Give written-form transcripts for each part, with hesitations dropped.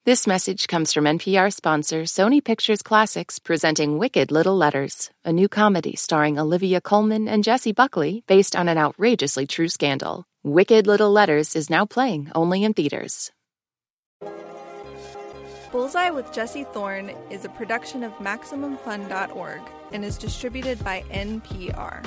This message comes from NPR sponsor Sony Pictures Classics presenting Wicked Little Letters, a new comedy starring Olivia Colman and Jessie Buckley based on an outrageously true scandal. Wicked Little Letters is now playing only in theaters. Bullseye with Jesse Thorne is a production of MaximumFun.org and is distributed by NPR.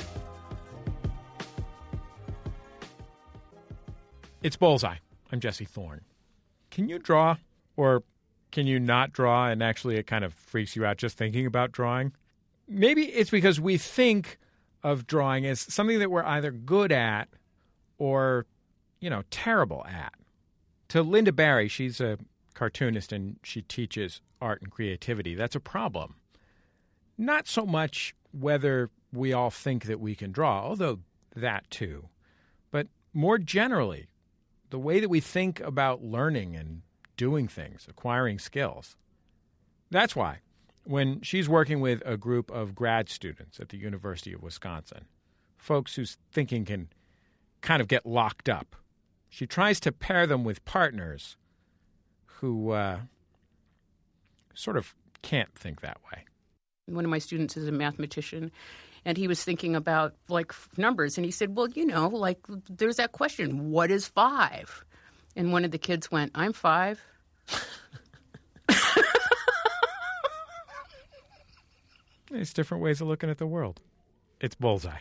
It's Bullseye. I'm Jesse Thorne. Can you draw? Or can you not draw and actually it kind of freaks you out just thinking about drawing? Maybe it's because we think of drawing as something that we're either good at or, terrible at. To Linda Barry, she's a cartoonist and she teaches art and creativity. That's a problem. Not so much whether we all think that we can draw, although that too. But more generally, the way that we think about learning and doing things, acquiring skills. That's why, when she's working with a group of grad students at the University of Wisconsin, folks whose thinking can kind of get locked up, she tries to pair them with partners who sort of can't think that way. One of my students is a mathematician, and he was thinking about, numbers, and he said, well, there's that question, what is 5? And one of the kids went, I'm 5. There's different ways of looking at the world. It's Bullseye.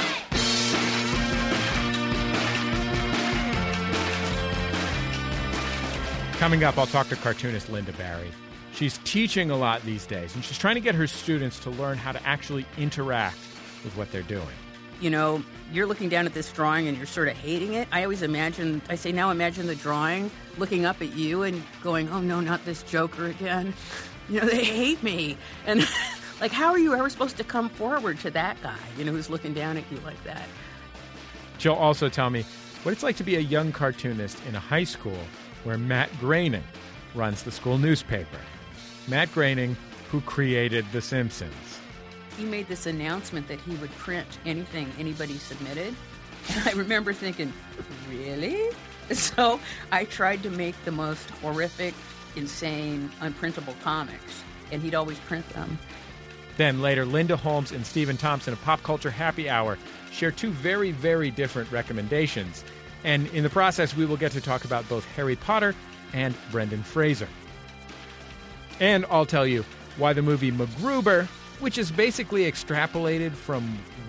Coming up, I'll talk to cartoonist Linda Barry. She's teaching a lot these days, and she's trying to get her students to learn how to actually interact with what they're doing. You're looking down at this drawing and you're sort of hating it. Imagine the drawing looking up at you and going, oh no, not this Joker again. They hate me. And how are you ever supposed to come forward to that guy, who's looking down at you like that? She'll also tell me what it's like to be a young cartoonist in a high school where Matt Groening runs the school newspaper. Matt Groening, who created The Simpsons. He made this announcement that he would print anything anybody submitted. And I remember thinking, really? So I tried to make the most horrific, insane, unprintable comics, and he'd always print them. Then later, Linda Holmes and Stephen Thompson of Pop Culture Happy Hour share two very, very different recommendations. And in the process, we will get to talk about both Harry Potter and Brendan Fraser. And I'll tell you why the movie MacGruber, which is basically extrapolated from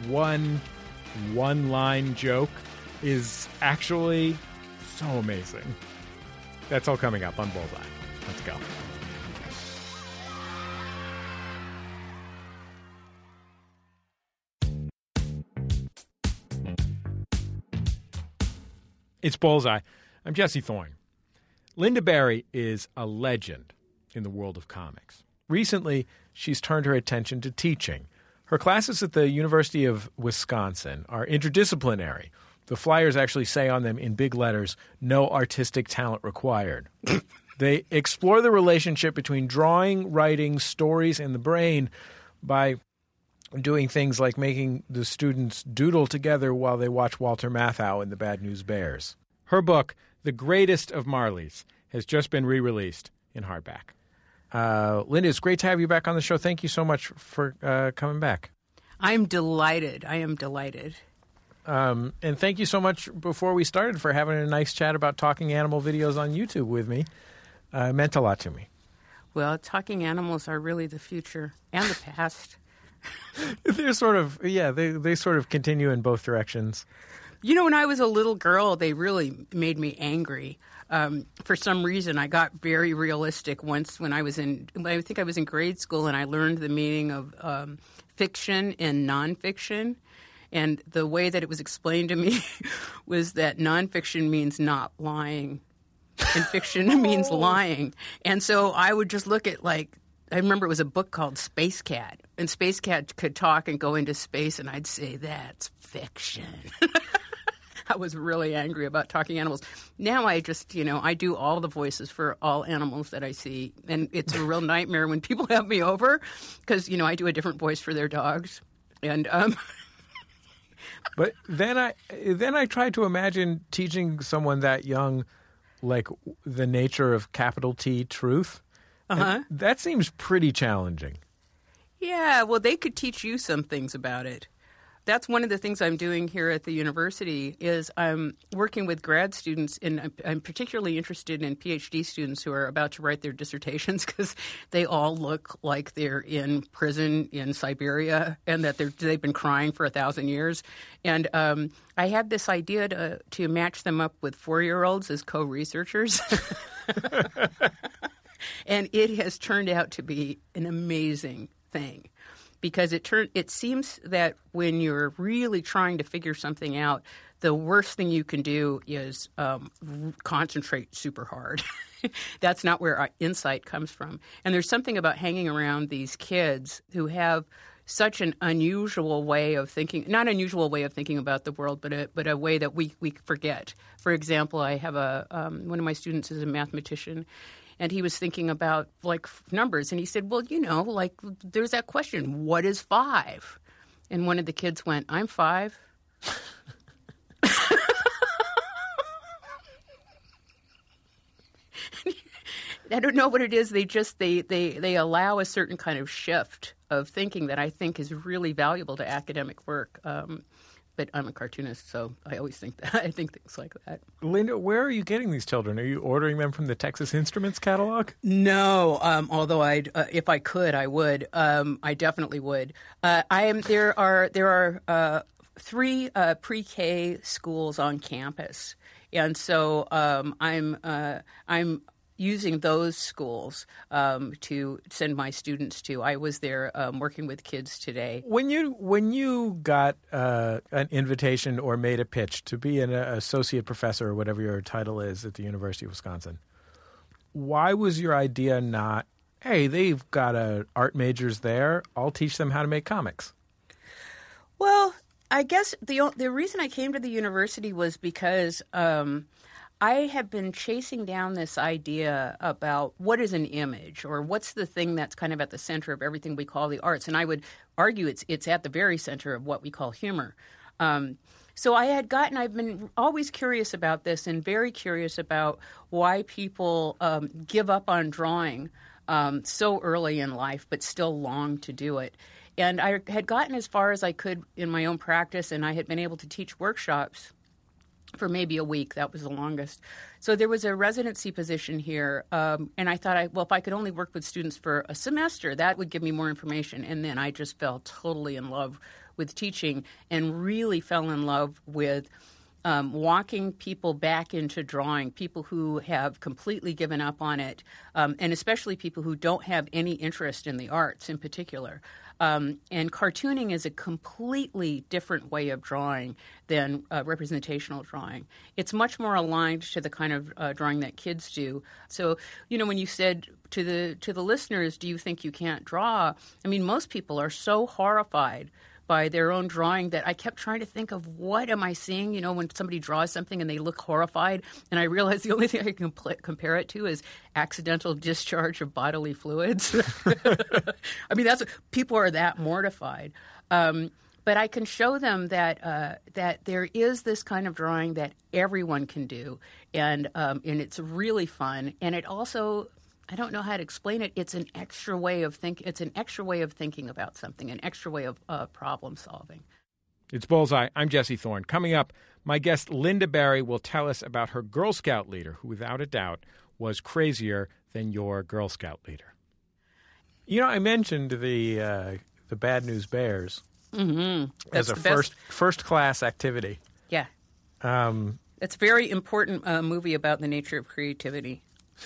one-line joke, is actually so amazing. That's all coming up on Bullseye. Let's go. It's Bullseye. I'm Jesse Thorne. Linda Barry is a legend in the world of comics. Recently, she's turned her attention to teaching. Her classes at the University of Wisconsin are interdisciplinary. The flyers actually say on them in big letters, no artistic talent required. They explore the relationship between drawing, writing, stories, and the brain by doing things like making the students doodle together while they watch Walter Matthau and the Bad News Bears. Her book, The Greatest of Marleys, has just been re-released in hardback. Linda, it's great to have you back on the show. Thank you so much for coming back. I'm delighted. I am delighted. And thank you so much before we started for having a nice chat about talking animal videos on YouTube with me. It meant a lot to me. Well, talking animals are really the future and the past. They're sort of, they sort of continue in both directions. When I was a little girl, they really made me angry. For some reason, I got very realistic once when I think I was in grade school, and I learned the meaning of fiction and nonfiction. And the way that it was explained to me was that nonfiction means not lying, and fiction means lying. And so I would just look at, I remember it was a book called Space Cat, and Space Cat could talk and go into space, and I'd say, that's fiction. I was really angry about talking animals. Now I just, I do all the voices for all animals that I see. And it's a real nightmare when people have me over because, I do a different voice for their dogs. And But then I try to imagine teaching someone that young like the nature of capital T truth. And that seems pretty challenging. Yeah, well, they could teach you some things about it. That's one of the things I'm doing here at the university is I'm working with grad students, and I'm particularly interested in PhD students who are about to write their dissertations because they all look like they're in prison in Siberia and that they've been crying for 1,000 years. And I had this idea to match them up with 4-year-olds as co-researchers. And it has turned out to be an amazing thing. Because it seems that when you're really trying to figure something out, the worst thing you can do is concentrate super hard. That's not where our insight comes from. And there's something about hanging around these kids who have such an unusual way of thinking, not unusual way of thinking about the world, but a way that we forget. For example, I have one of my students is a mathematician. And he was thinking about, like, numbers. And he said, well, like, there's that question, what is 5? And one of the kids went, I'm 5. I don't know what it is. They allow a certain kind of shift of thinking that I think is really valuable to academic work. But I'm a cartoonist, so I always think that. I think things like that. Linda, where are you getting these children? Are you ordering them from the Texas Instruments catalog? No, although if I could, I would. I definitely would. There are 3 pre-K schools on campus, and so I'm using those schools to send my students to. I was there working with kids today. When you got an invitation or made a pitch to be an associate professor or whatever your title is at the University of Wisconsin, why was your idea not, hey, they've got art majors there, I'll teach them how to make comics? Well, I guess the reason I came to the university was because I have been chasing down this idea about what is an image or what's the thing that's kind of at the center of everything we call the arts. And I would argue it's at the very center of what we call humor. So I've been always curious about this and very curious about why people give up on drawing so early in life but still long to do it. And I had gotten as far as I could in my own practice, and I had been able to teach workshops for maybe a week. That was the longest. So there was a residency position here, and I thought, if I could only work with students for a semester, that would give me more information. And then I just fell totally in love with teaching and really fell in love with walking people back into drawing, people who have completely given up on it, and especially people who don't have any interest in the arts in particular. And cartooning is a completely different way of drawing than representational drawing. It's much more aligned to the kind of drawing that kids do. So, when you said to the listeners, do you think you can't draw? I mean, most people are so horrified by their own drawing that I kept trying to think of what am I seeing, when somebody draws something and they look horrified. And I realized the only thing I can compare it to is accidental discharge of bodily fluids. I mean, people are that mortified. But I can show them that there is this kind of drawing that everyone can do, and it's really fun. And it also, I don't know how to explain it. It's an extra way of It's an extra way of thinking about something, an extra way of problem solving. It's Bullseye. I'm Jesse Thorne. Coming up, my guest Linda Barry will tell us about her Girl Scout leader, who without a doubt was crazier than your Girl Scout leader. I mentioned the Bad News Bears as a first class activity. Yeah, it's a very important movie about the nature of creativity.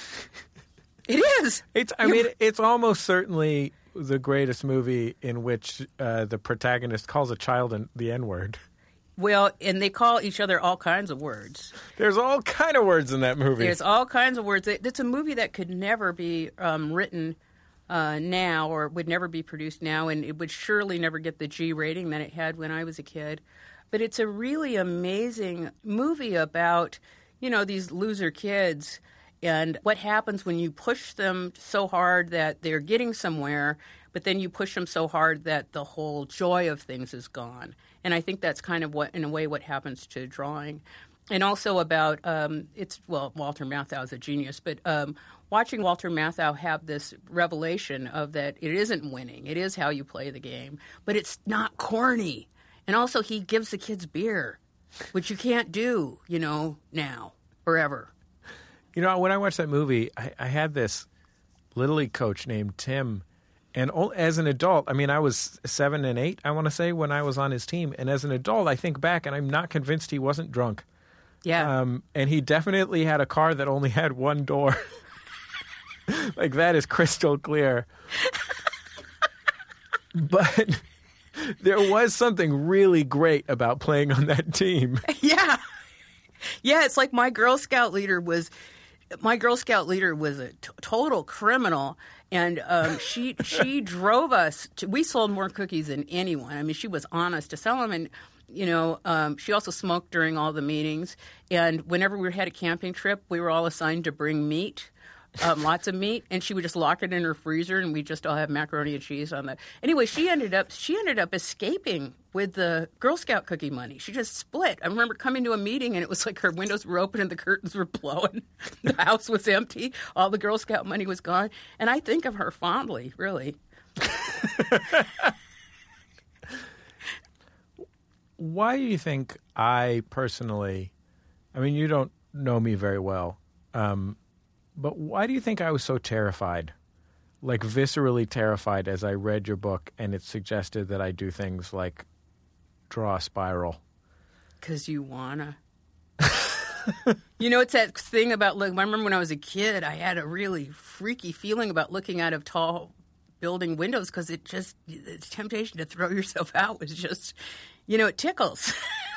It is. It's almost certainly the greatest movie in which the protagonist calls a child the N-word. Well, and they call each other all kinds of words. There's all kind of words in that movie. There's all kinds of words. It's a movie that could never be written now or would never be produced now, and it would surely never get the G rating that it had when I was a kid. But it's a really amazing movie about, these loser kids and what happens when you push them so hard that they're getting somewhere, but then you push them so hard that the whole joy of things is gone. And I think that's kind of what happens to drawing. and also about Walter Matthau is a genius, but watching Walter Matthau have this revelation of that it isn't winning, it is how you play the game, but it's not corny. And also he gives the kids beer, which you can't do, now or ever. When I watched that movie, I had this Little League coach named Tim. And as an adult, I was 7 and 8, I want to say, when I was on his team. And as an adult, I think back, and I'm not convinced he wasn't drunk. Yeah. And he definitely had a car that only had one door. Like, that is crystal clear. But there was something really great about playing on that team. Yeah. Yeah, it's like my Girl Scout leader was a total criminal, and she drove us we sold more cookies than anyone. She was honest to sell them, and she also smoked during all the meetings. And whenever we had a camping trip, we were all assigned to bring meat. Lots of meat, and she would just lock it in her freezer, and we just all have macaroni and cheese on that. Anyway, she ended up escaping with the Girl Scout cookie money. She just split. I remember coming to a meeting, and it was like her windows were open and the curtains were blowing. The house was empty. All the Girl Scout money was gone. And I think of her fondly, really. Why do you think I personally, you don't know me very well, but why do you think I was so terrified, like viscerally terrified, as I read your book and it suggested that I do things like draw a spiral? Because you wanna. It's that thing about, I remember when I was a kid, I had a really freaky feeling about looking out of tall building windows because the temptation to throw yourself out was just, it tickles.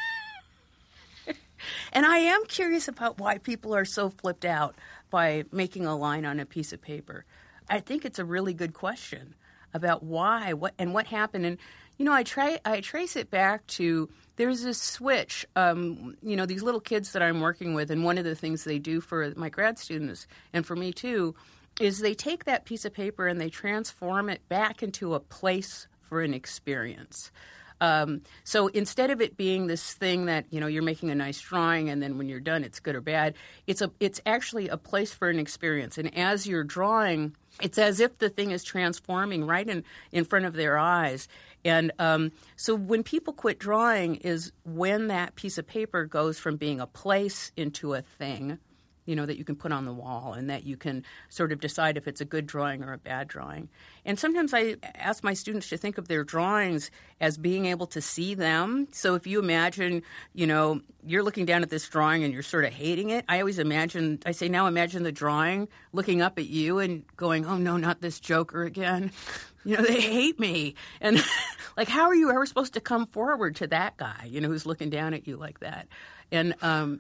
And I am curious about why people are so flipped out by making a line on a piece of paper. I think it's a really good question about why, what happened. And, I trace it back to, there's this switch, these little kids that I'm working with, and one of the things they do for my grad students, and for me too, is they take that piece of paper and they transform it back into a place for an experience. So instead of it being this thing that, you're making a nice drawing and then when you're done it's good or bad, it's actually a place for an experience. And as you're drawing, it's as if the thing is transforming right in front of their eyes. And so when people quit drawing is when that piece of paper goes from being a place into a thing, that you can put on the wall and that you can sort of decide if it's a good drawing or a bad drawing. And sometimes I ask my students to think of their drawings as being able to see them. So if you imagine, you're looking down at this drawing and you're sort of hating it, I say, now imagine the drawing looking up at you and going, oh no, not this Joker again. They hate me. And like, how are you ever supposed to come forward to that guy, who's looking down at you like that? And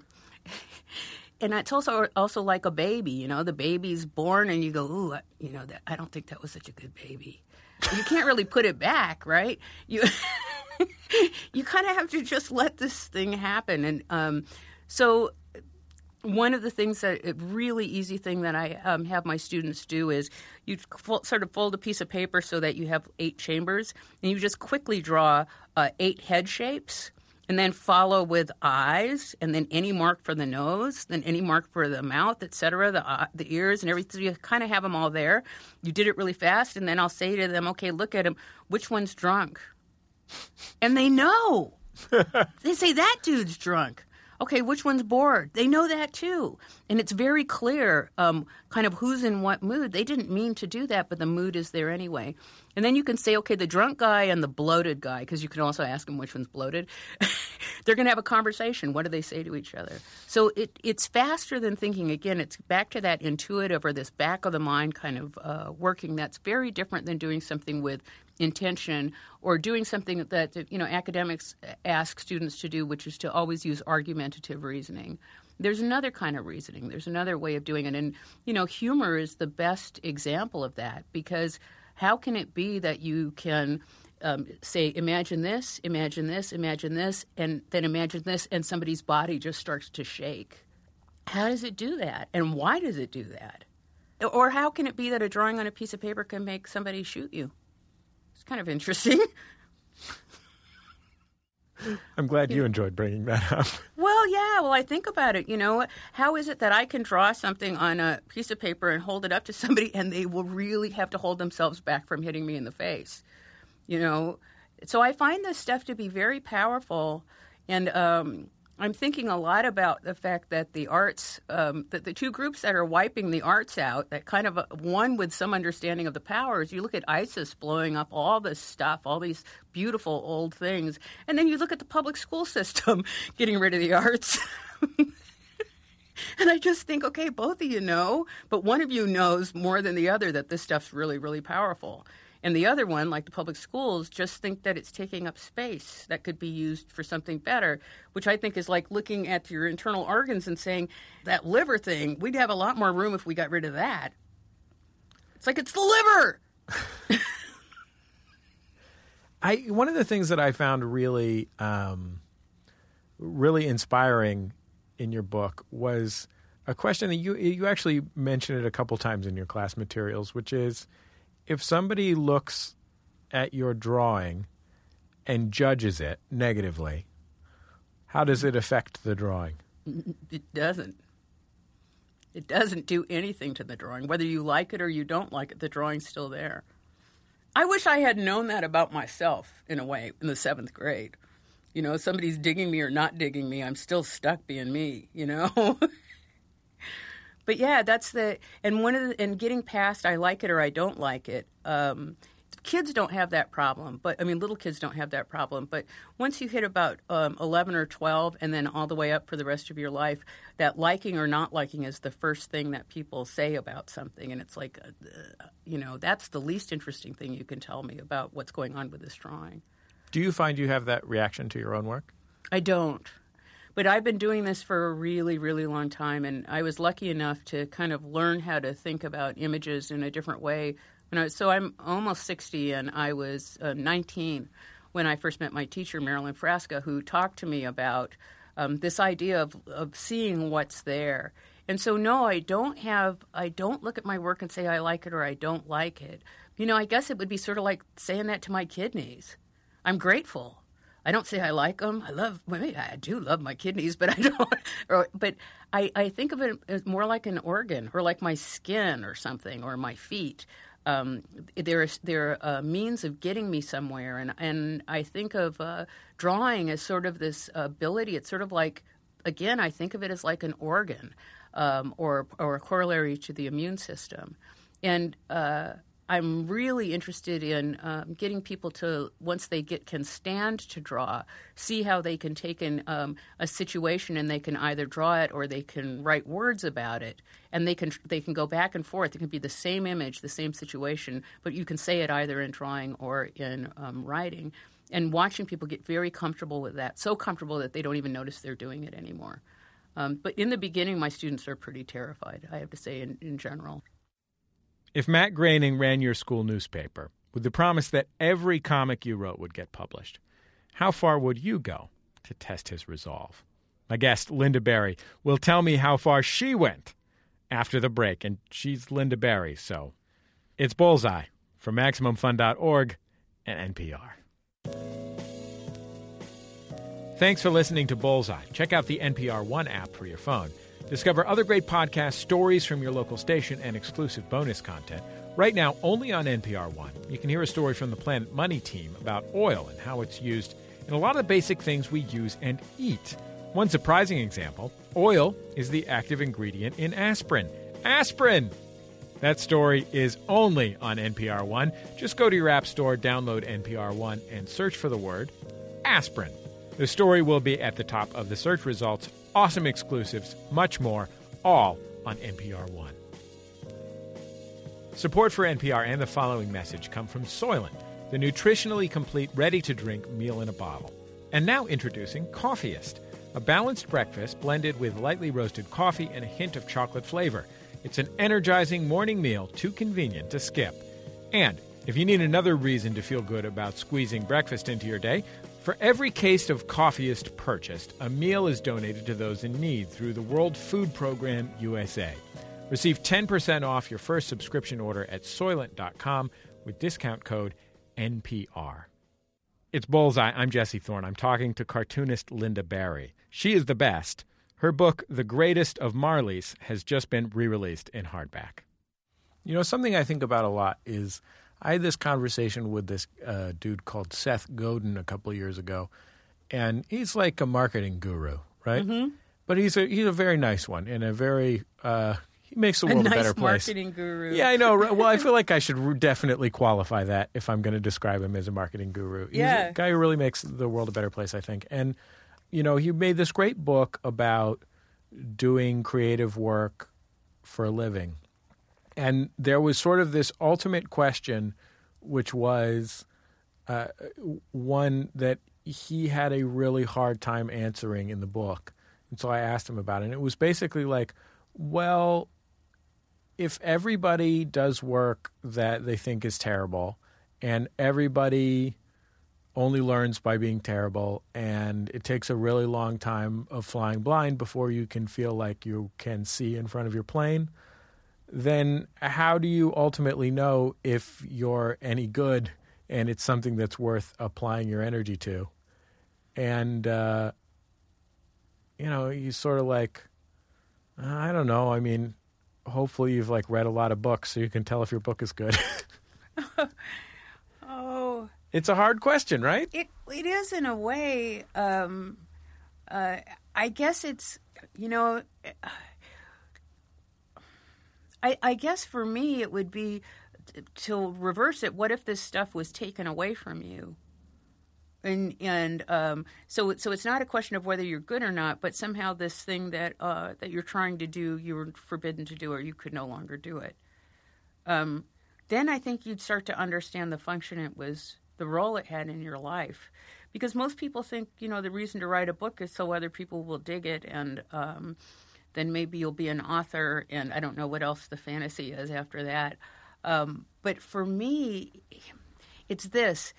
it's also like a baby, the baby's born and you go, ooh, I don't think that was such a good baby. You can't really put it back, right? You kind of have to just let this thing happen. And so one of the things a really easy thing that I have my students do is you sort of fold a piece of paper so that you have 8 chambers, and you just quickly draw 8 head shapes. And then follow with eyes, and then any mark for the nose, then any mark for the mouth, et cetera, the ears and everything. You kind of have them all there. You did it really fast, and then I'll say to them, okay, look at him. Which one's drunk? And they know. They say, that dude's drunk. Okay, which one's bored? They know that too. And it's very clear kind of who's in what mood. They didn't mean to do that, but the mood is there anyway. And then you can say, okay, the drunk guy and the bloated guy, because you can also ask them which one's bloated. They're going to have a conversation. What do they say to each other? So it's faster than thinking. Again, it's back to that intuitive or this back of the mind kind of working that's very different than doing something with intention or doing something that academics ask students to do, which is to always use argumentative reasoning. There's another kind of reasoning. There's another way of doing it. And, humor is the best example of that, because how can it be that you can say, imagine this, imagine this, imagine this, and then imagine this, and somebody's body just starts to shake? How does it do that? And why does it do that? Or how can it be that a drawing on a piece of paper can make somebody shoot you? It's kind of interesting. I'm glad you enjoyed bringing that up. Well, yeah. Well, I think about it, how is it that I can draw something on a piece of paper and hold it up to somebody and they will really have to hold themselves back from hitting me in the face, So I find this stuff to be very powerful. And I'm thinking a lot about the fact that the arts, that the two groups that are wiping the arts out, that kind of one with some understanding of the powers, you look at ISIS blowing up all this stuff, all these beautiful old things, and then you look at the public school system getting rid of the arts. And I just think, okay, both of you know, but one of you knows more than the other that this stuff's really, really powerful. And the other one, like the public schools, just think that it's taking up space that could be used for something better, which I think is like looking at your internal organs and saying, that liver thing, we'd have a lot more room if we got rid of that. It's like, it's the liver! One of the things that I found really, really inspiring in your book was a question that you actually mentioned it a couple times in your class materials, which is, if somebody looks at your drawing and judges it negatively, how does it affect the drawing? It doesn't. It doesn't do anything to the drawing. Whether you like it or you don't like it, the drawing's still there. I wish I had known that about myself, in a way, in the 7th grade. Somebody's digging me or not digging me, I'm still stuck being me, But yeah, and getting past I like it or I don't like it. Kids don't have that problem, little kids don't have that problem. But once you hit about 11 or 12 and then all the way up for the rest of your life, that liking or not liking is the first thing that people say about something. And it's like, that's the least interesting thing you can tell me about what's going on with this drawing. Do you find you have that reaction to your own work? I don't. But I've been doing this for a really, really long time, and I was lucky enough to kind of learn how to think about images in a different way. So I'm almost 60, and I was 19 when I first met my teacher, Marilyn Frasca, who talked to me about this idea of seeing what's there. And so, no, I don't look at my work and say I like it or I don't like it. I guess it would be sort of like saying that to my kidneys. I'm grateful. I don't say I like them. I do love my kidneys, but I don't. But I think of it as more like an organ, or like my skin or something, or my feet. They're a means of getting me somewhere, and I think of drawing as sort of this ability. It's sort of like, again, I think of it as like an organ, or a corollary to the immune system, and I'm really interested in getting people to, once they can stand to draw, see how they can take in a situation and they can either draw it or they can write words about it, and they can go back and forth. It can be the same image, the same situation, but you can say it either in drawing or in writing. And watching people get very comfortable with that, so comfortable that they don't even notice they're doing it anymore. But in the beginning, my students are pretty terrified, I have to say, in general. If Matt Groening ran your school newspaper with the promise that every comic you wrote would get published, how far would you go to test his resolve? My guest, Lynda Barry, will tell me how far she went after the break, and she's Lynda Barry, so it's Bullseye from MaximumFun.org and NPR. Thanks for listening to Bullseye. Check out the NPR One app for your phone. Discover other great podcasts, stories from your local station, and exclusive bonus content. Right now, only on NPR One, you can hear a story from the Planet Money team about oil and how it's used in a lot of the basic things we use and eat. One surprising example, oil is the active ingredient in aspirin. Aspirin! That story is only on NPR One. Just go to your app store, download NPR One, and search for the word aspirin. The story will be at the top of the search results. Awesome exclusives, much more, all on NPR One. Support for NPR and the following message come from Soylent, the nutritionally complete, ready-to-drink meal in a bottle. And now introducing Coffeeist, a balanced breakfast blended with lightly roasted coffee and a hint of chocolate flavor. It's an energizing morning meal too convenient to skip. And if you need another reason to feel good about squeezing breakfast into your day, for every case of Coffeeist purchased, a meal is donated to those in need through the World Food Program USA. Receive 10% off your first subscription order at Soylent.com with discount code NPR. It's Bullseye. I'm Jesse Thorne. I'm talking to cartoonist Linda Barry. She is the best. Her book, The Greatest of Marlies, has just been re-released in hardback. You know, something I think about a lot is I had this conversation with this dude called Seth Godin a couple of years ago, and he's like a marketing guru, right? Mm-hmm. But he's a very nice one and a very he makes the world a better place. Marketing guru. Yeah, I know. Well, I feel like I should definitely qualify that if I'm going to describe him as a marketing guru. He's a guy who really makes the world a better place, I think. And, you know, he made this great book about doing creative work for a living. And there was sort of this ultimate question, which was one that he had a really hard time answering in the book. And so I asked him about it. And it was basically like, well, if everybody does work that they think is terrible and everybody only learns by being terrible and it takes a really long time of flying blind before you can feel like you can see in front of your plane, then how do you ultimately know if you're any good and it's something that's worth applying your energy to? And, you know, he's sort of like, I don't know. I mean, hopefully you've like read a lot of books so you can tell if your book is good. Oh. It's a hard question, right? It is in a way. I guess it's, you know, I guess for me it would be to reverse it. What if this stuff was taken away from you? And so it's not a question of whether you're good or not, but somehow this thing that you're trying to do, you were forbidden to do, or you could no longer do it. Then I think you'd start to understand the function it was, the role it had in your life, because most people think, you know, the reason to write a book is so other people will dig it, and then maybe you'll be an author, and I don't know what else the fantasy is after that. But for me, it's this.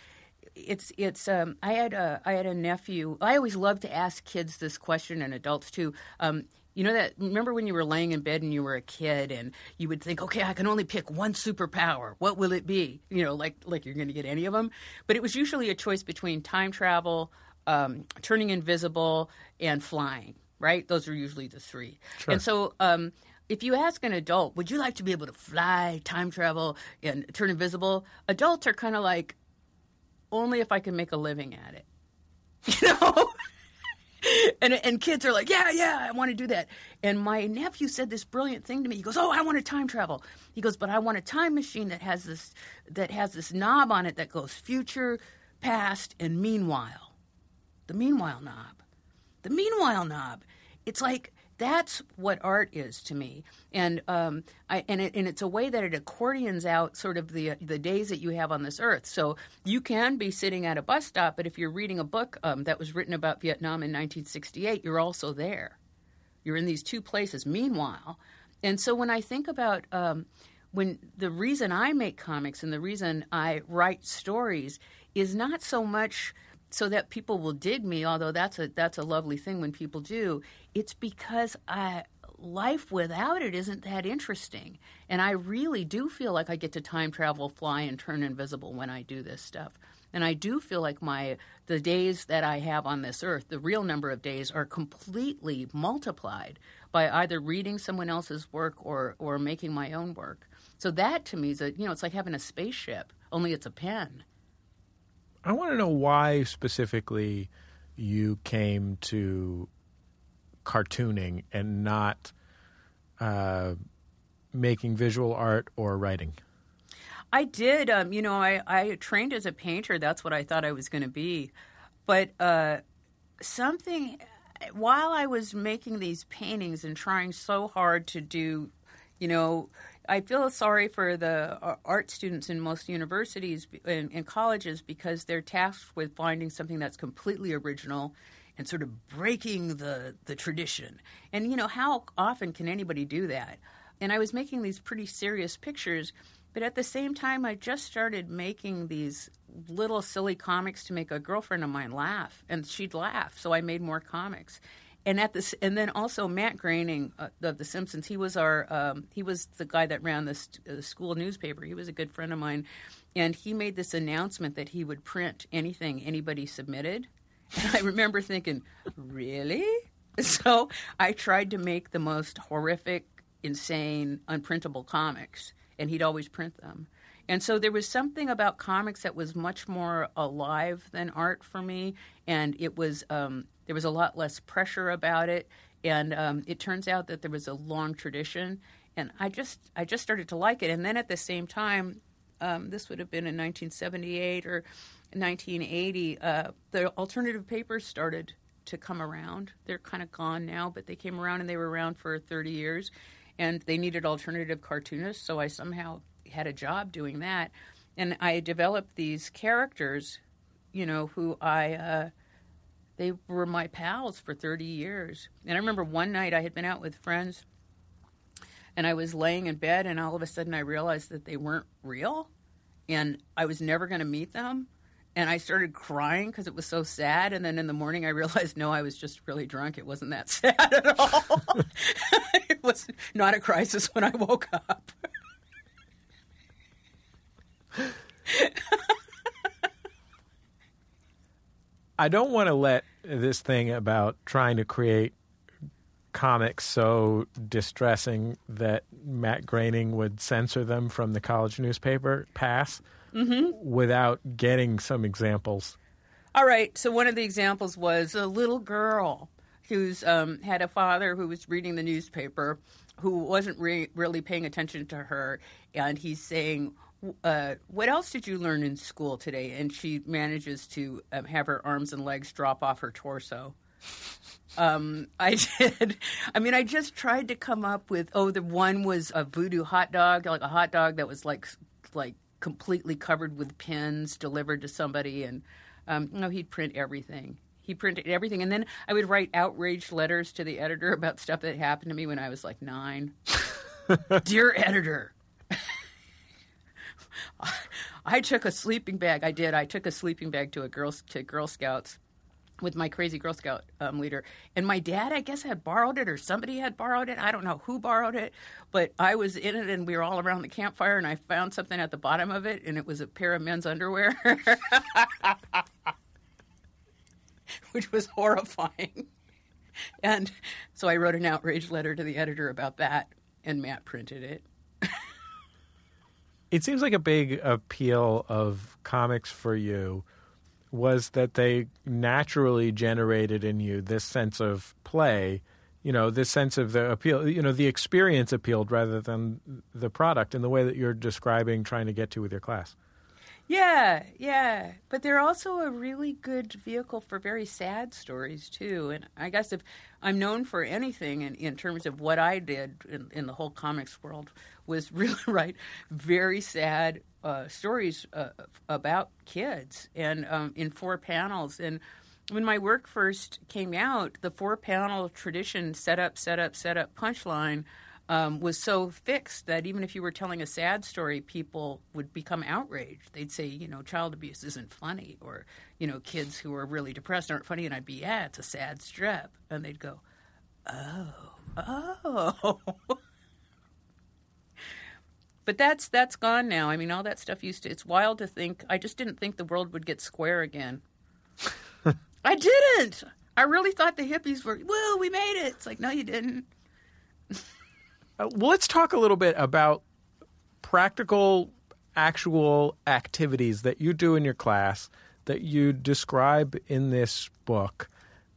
I had a nephew. I always love to ask kids this question, and adults too. You know that, remember when you were laying in bed and you were a kid and you would think, okay, I can only pick one superpower. What will it be? You know, like you're going to get any of them. But it was usually a choice between time travel, turning invisible, and flying, right? Those are usually the three. Sure. And so if you ask an adult, would you like to be able to fly, time travel, and turn invisible? Adults are kind of like, only if I can make a living at it, you know? and kids are like, yeah, I want to do that. And my nephew said this brilliant thing to me. He goes, I want to time travel. He goes, but I want a time machine that has this knob on it that goes future, past, and meanwhile. The meanwhile knob. The meanwhile knob. It's like, that's what art is to me, and it's a way that it accordions out sort of the days that you have on this earth. So you can be sitting at a bus stop, but if you're reading a book that was written about Vietnam in 1968, you're also there. You're in these two places. Meanwhile, and so when I think about when the reason I make comics and the reason I write stories is not so much so that people will dig me, although that's a lovely thing when people do. It's because life without it isn't that interesting. And I really do feel like I get to time travel, fly, and turn invisible when I do this stuff. And I do feel like the days that I have on this earth, the real number of days, are completely multiplied by either reading someone else's work or making my own work. So that to me is it's like having a spaceship, only it's a pen. I want to know why specifically you came to cartooning and not making visual art or writing. I did. I trained as a painter. That's what I thought I was going to be. But while I was making these paintings and trying so hard to do, I feel sorry for the art students in most universities and colleges because they're tasked with finding something that's completely original and sort of breaking the tradition. And, how often can anybody do that? And I was making these pretty serious pictures, but at the same time, I just started making these little silly comics to make a girlfriend of mine laugh, and she'd laugh, so I made more comics. And and then also Matt Groening of The Simpsons. He was the guy that ran the school newspaper. He was a good friend of mine, and he made this announcement that he would print anything anybody submitted. And I remember thinking, really? So I tried to make the most horrific, insane, unprintable comics, and he'd always print them. And so there was something about comics that was much more alive than art for me, and it was there was a lot less pressure about it. And it turns out that there was a long tradition, and I just started to like it. And then at the same time, this would have been in 1978 or 1980, the alternative papers started to come around. They're kind of gone now, but they came around, and they were around for 30 years, and they needed alternative cartoonists, so I somehow had a job doing that. And I developed these characters, who they were my pals for 30 years. And I remember one night I had been out with friends, and I was laying in bed, and all of a sudden I realized that they weren't real, and I was never going to meet them. And I started crying because it was so sad. And then in the morning I realized, no, I was just really drunk. It wasn't that sad at all. It was not a crisis when I woke up. I don't want to let this thing about trying to create comics so distressing that Matt Groening would censor them from the college newspaper pass without getting some examples. All right. So one of the examples was a little girl who's had a father who was reading the newspaper who wasn't really paying attention to her, and he's saying, what else did you learn in school today? And she manages to have her arms and legs drop off her torso. I did. I mean, I just tried to come up with, the one was a voodoo hot dog, like a hot dog that was like completely covered with pins delivered to somebody. And, he'd print everything. He printed everything. And then I would write outraged letters to the editor about stuff that happened to me when I was like 9. Dear editor, I took a sleeping bag. I did. I took a sleeping bag to Girl Scouts with my crazy Girl Scout leader. And my dad, I guess, had borrowed it, or somebody had borrowed it. I don't know who borrowed it, but I was in it, and we were all around the campfire, and I found something at the bottom of it, and it was a pair of men's underwear, which was horrifying. And so I wrote an outraged letter to the editor about that, and Matt printed it. It seems like a big appeal of comics for you was that they naturally generated in you this sense of play, this sense of the appeal, the experience appealed rather than the product in the way that you're describing trying to get to with your class. Yeah. But they're also a really good vehicle for very sad stories, too. And I guess if I'm known for anything in terms of what I did in the whole comics world was really write very sad stories about kids and in 4 panels. And when my work first came out, the 4-panel tradition, set up, punchline, was so fixed that even if you were telling a sad story, people would become outraged. They'd say, child abuse isn't funny, or, kids who are really depressed aren't funny. And I'd be, it's a sad strip. And they'd go, oh. But that's gone now. I mean, all that stuff it's wild to think. I just didn't think the world would get square again. I didn't. I really thought the hippies were, well, we made it. It's like, no, you didn't. Well, let's talk a little bit about practical, actual activities that you do in your class that you describe in this book,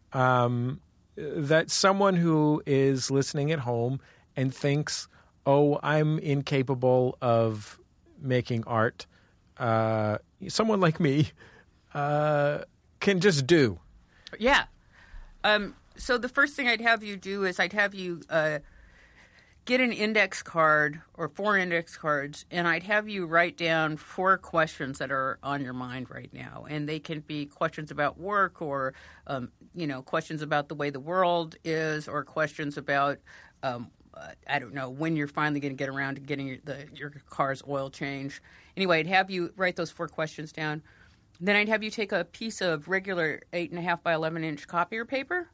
that someone who is listening at home and thinks, I'm incapable of making art, someone like me can just do. Yeah. So the first thing I'd have you do is I'd have you get an index card or 4 index cards, and I'd have you write down 4 questions that are on your mind right now. And they can be questions about work or, questions about the way the world is, or questions about, I don't know, when you're finally going to get around to getting your car's oil change. Anyway, I'd have you write those 4 questions down. Then I'd have you take a piece of regular 8.5 by 11 inch copier paper,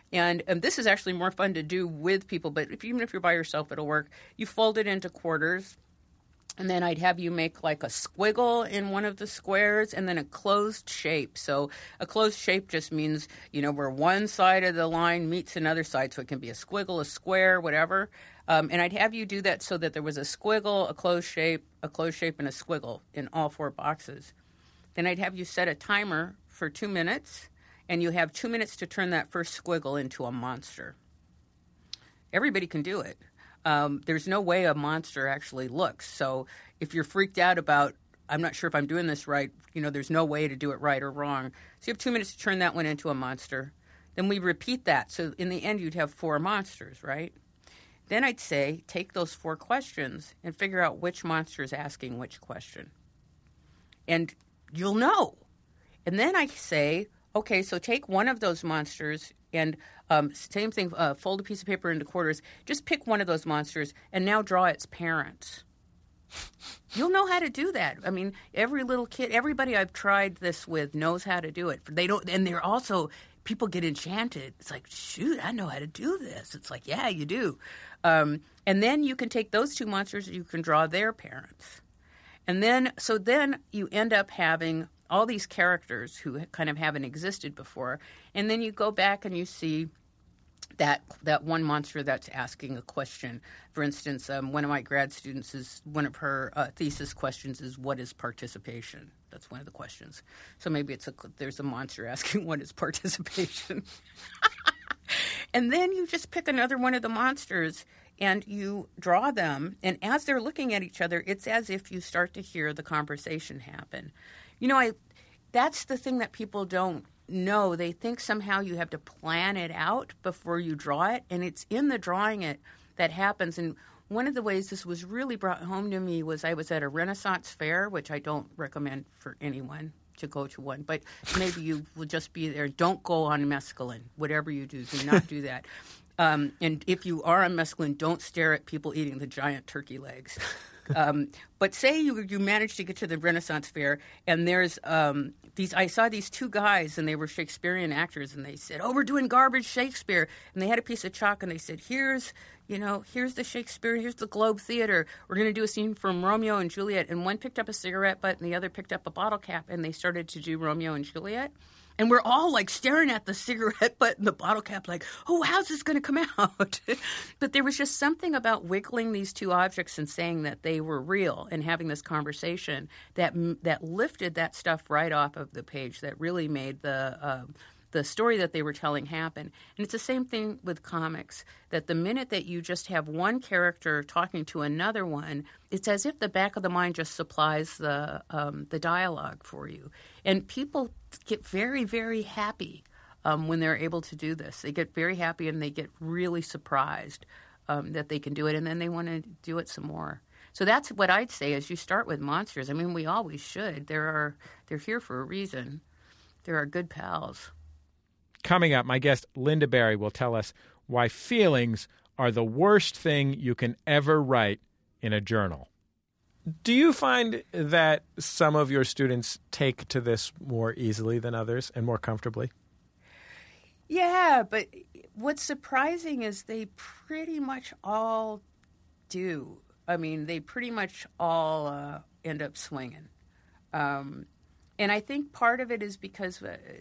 And this is actually more fun to do with people, but even if you're by yourself, it'll work. You fold it into quarters, and then I'd have you make like a squiggle in one of the squares and then a closed shape. So a closed shape just means, where one side of the line meets another side. So it can be a squiggle, a square, whatever. And I'd have you do that so that there was a squiggle, a closed shape, and a squiggle in all 4 boxes. Then I'd have you set a timer for 2 minutes, and you have 2 minutes to turn that first squiggle into a monster. Everybody can do it. There's no way a monster actually looks. So if you're freaked out about, I'm not sure if I'm doing this right, there's no way to do it right or wrong. So you have 2 minutes to turn that one into a monster. Then we repeat that. So in the end, you'd have 4 monsters, right? Then I'd say, take those 4 questions and figure out which monster is asking which question. And you'll know. And then I say, okay, so take one of those monsters and same thing, fold a piece of paper into quarters. Just pick one of those monsters and now draw its parents. You'll know how to do that. I mean, every little kid, everybody I've tried this with knows how to do it. And they're also, people get enchanted. It's like, shoot, I know how to do this. It's like, yeah, you do. And then you can take those 2 monsters and you can draw their parents. And then you end up having all these characters who kind of haven't existed before. And then you go back and you see that one monster that's asking a question. For instance, one of my grad students, one of her thesis questions is, what is participation? That's one of the questions. So maybe there's a monster asking, what is participation? And then you just pick another one of the monsters and you draw them. And as they're looking at each other, it's as if you start to hear the conversation happen. That's the thing that people don't know. They think somehow you have to plan it out before you draw it, and it's in the drawing it that happens. And one of the ways this was really brought home to me was I was at a Renaissance fair, which I don't recommend for anyone to go to one, but maybe you will just be there. Don't go on mescaline. Whatever you do not do that. And if you are on mescaline, don't stare at people eating the giant turkey legs. But say you managed to get to the Renaissance fair, and there's I saw these 2 guys, and they were Shakespearean actors, and they said, "Oh, we're doing garbage Shakespeare," and they had a piece of chalk, and they said, "Here's the Shakespeare, here's the Globe Theater. We're going to do a scene from Romeo and Juliet." And one picked up a cigarette butt, and the other picked up a bottle cap, and they started to do Romeo and Juliet. And we're all like staring at the cigarette butt and the bottle cap like, oh, how's this going to come out? But there was just something about wiggling these 2 objects and saying that they were real and having this conversation that lifted that stuff right off of the page, that really made the story that they were telling happen. And it's the same thing with comics, that the minute that you just have one character talking to another one, it's as if the back of the mind just supplies the dialogue for you. And people get very, very happy when they're able to do this. They get very happy and they get really surprised that they can do it, and then they want to do it some more. So that's what I'd say is you start with monsters. I mean, we always should. They're here for a reason. They're our good pals. Coming up, my guest Lynda Barry will tell us why feelings are the worst thing you can ever write in a journal. Do you find that some of your students take to this more easily than others and more comfortably? Yeah, but what's surprising is they pretty much all do. I mean, they pretty much all end up swinging. And I think part of it is because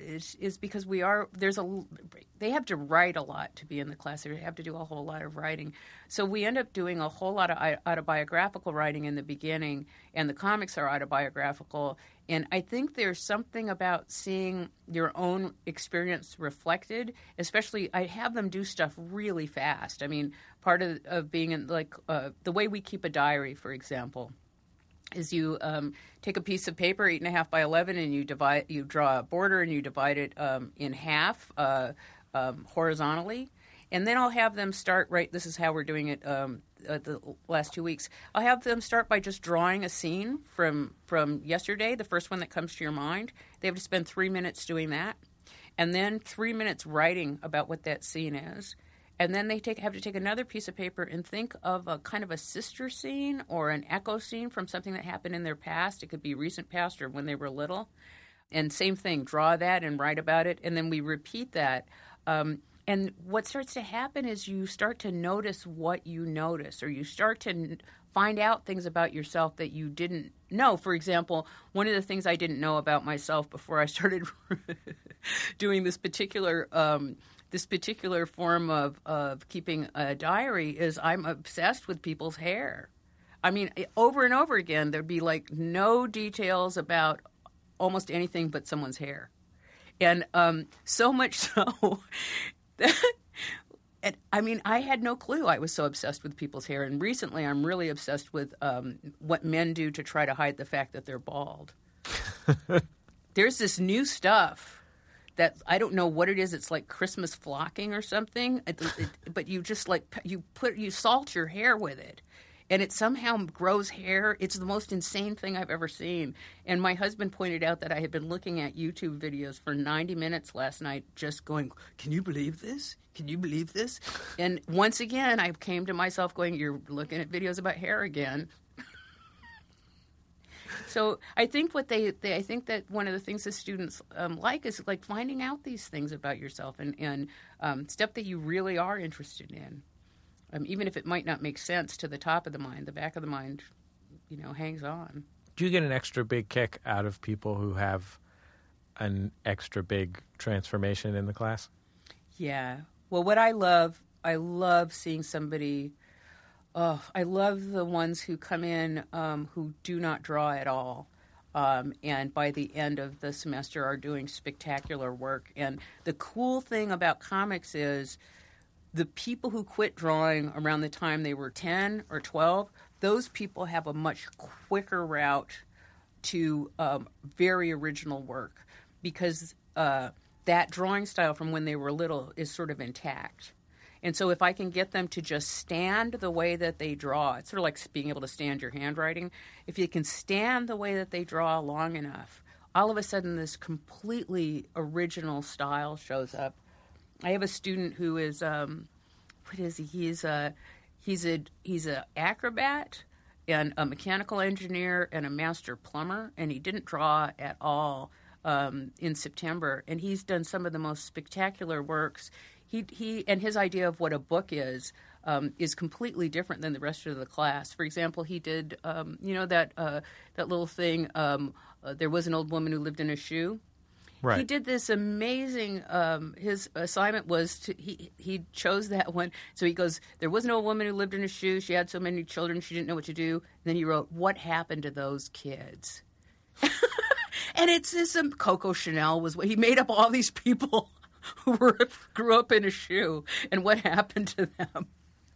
they have to write a lot to be in the class. They have to do a whole lot of writing. So we end up doing a whole lot of autobiographical writing in the beginning, and the comics are autobiographical. And I think there's something about seeing your own experience reflected, especially I have them do stuff really fast. I mean, part of being in the way we keep a diary, for example, is you take a piece of paper 8.5 by 11 and you draw a border and you divide it in half horizontally, and then I'll have them start this is how we're doing it the last 2 weeks. I'll have them start by just drawing a scene from yesterday, the first one that comes to your mind. They have to spend 3 minutes doing that, and then 3 minutes writing about what that scene is. And then they have to take another piece of paper and think of a kind of a sister scene or an echo scene from something that happened in their past. It could be recent past or when they were little. And same thing, draw that and write about it. And then we repeat that. And what starts to happen is you start to notice what you notice, or you start to find out things about yourself that you didn't know. For example, one of the things I didn't know about myself before I started doing this particular form of keeping a diary is I'm obsessed with people's hair. I mean, over and over again, there'd be like no details about almost anything but someone's hair. And so much so that, I mean, I had no clue I was so obsessed with people's hair. And recently I'm really obsessed with what men do to try to hide the fact that they're bald. There's this new stuff that I don't know what it is. It's like Christmas flocking or something. But you just like you salt your hair with it. And it somehow grows hair. It's the most insane thing I've ever seen. And my husband pointed out that I had been looking at YouTube videos for 90 minutes last night just going, can you believe this? Can you believe this? And once again, I came to myself going, you're looking at videos about hair again. So I think I think that one of the things that students like is like finding out these things about yourself and stuff that you really are interested in. Even if it might not make sense to the top of the mind, the back of the mind, hangs on. Do you get an extra big kick out of people who have an extra big transformation in the class? Yeah. Well, what I love seeing somebody. Oh, I love the ones who come in who do not draw at all. And by the end of the semester are doing spectacular work. And the cool thing about comics is the people who quit drawing around the time they were 10 or 12, those people have a much quicker route to very original work because that drawing style from when they were little is sort of intact. And so if I can get them to just stand the way that they draw, it's sort of like being able to stand your handwriting. If you can stand the way that they draw long enough, all of a sudden this completely original style shows up. I have a student who is, what is he? He's a acrobat and a mechanical engineer and a master plumber, and he didn't draw at all in September. And he's done some of the most spectacular works. He and his idea of what a book is completely different than the rest of the class. For example, he did, that little thing. There was an old woman who lived in a shoe. Right. He did this amazing. His assignment was he chose that one. So he goes, there was an old woman who lived in a shoe. She had so many children, she didn't know what to do. And then he wrote, "What happened to those kids?" And it's this. Coco Chanel was what he made up. All these people who grew up in a shoe, and what happened to them.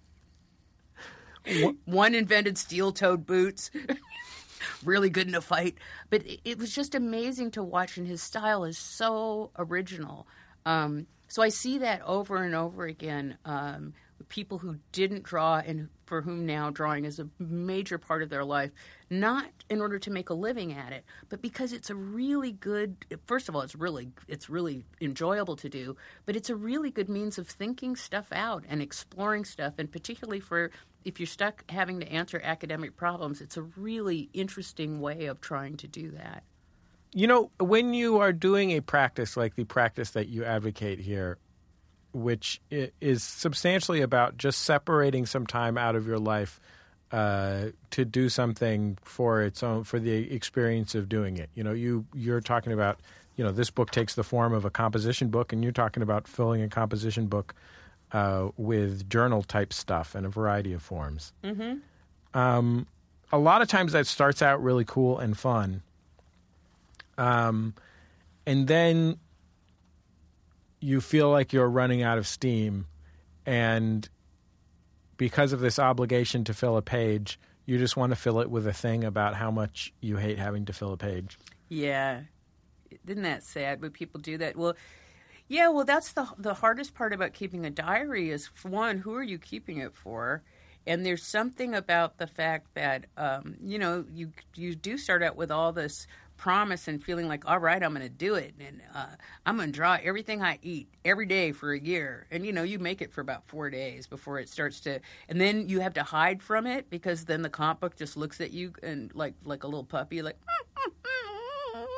One invented steel-toed boots. Really good in a fight. But it was just amazing to watch, and his style is so original. So I see that over and over again with people who didn't draw and for whom now drawing is a major part of their life, not in order to make a living at it, but because it's a really good, first of all, it's really enjoyable to do, but it's a really good means of thinking stuff out and exploring stuff, and particularly for if you're stuck having to answer academic problems, it's a really interesting way of trying to do that. When you are doing a practice like the practice that you advocate here, which is substantially about just separating some time out of your life to do something for its own, for the experience of doing it. You're talking about, this book takes the form of a composition book, and you're talking about filling a composition book with journal-type stuff in a variety of forms. Mm-hmm. A lot of times that starts out really cool and fun. And then you feel like you're running out of steam, and because of this obligation to fill a page, you just want to fill it with a thing about how much you hate having to fill a page. Yeah. Isn't that sad when people do that? Well, yeah, well, that's the hardest part about keeping a diary is, one, who are you keeping it for? And there's something about the fact that, you do start out with all this promise and feeling like, all right, I'm going to do it. And I'm going to draw everything I eat every day for a year. And, you make it for about 4 days before it starts to – and then you have to hide from it because then the comp book just looks at you and like a little puppy, like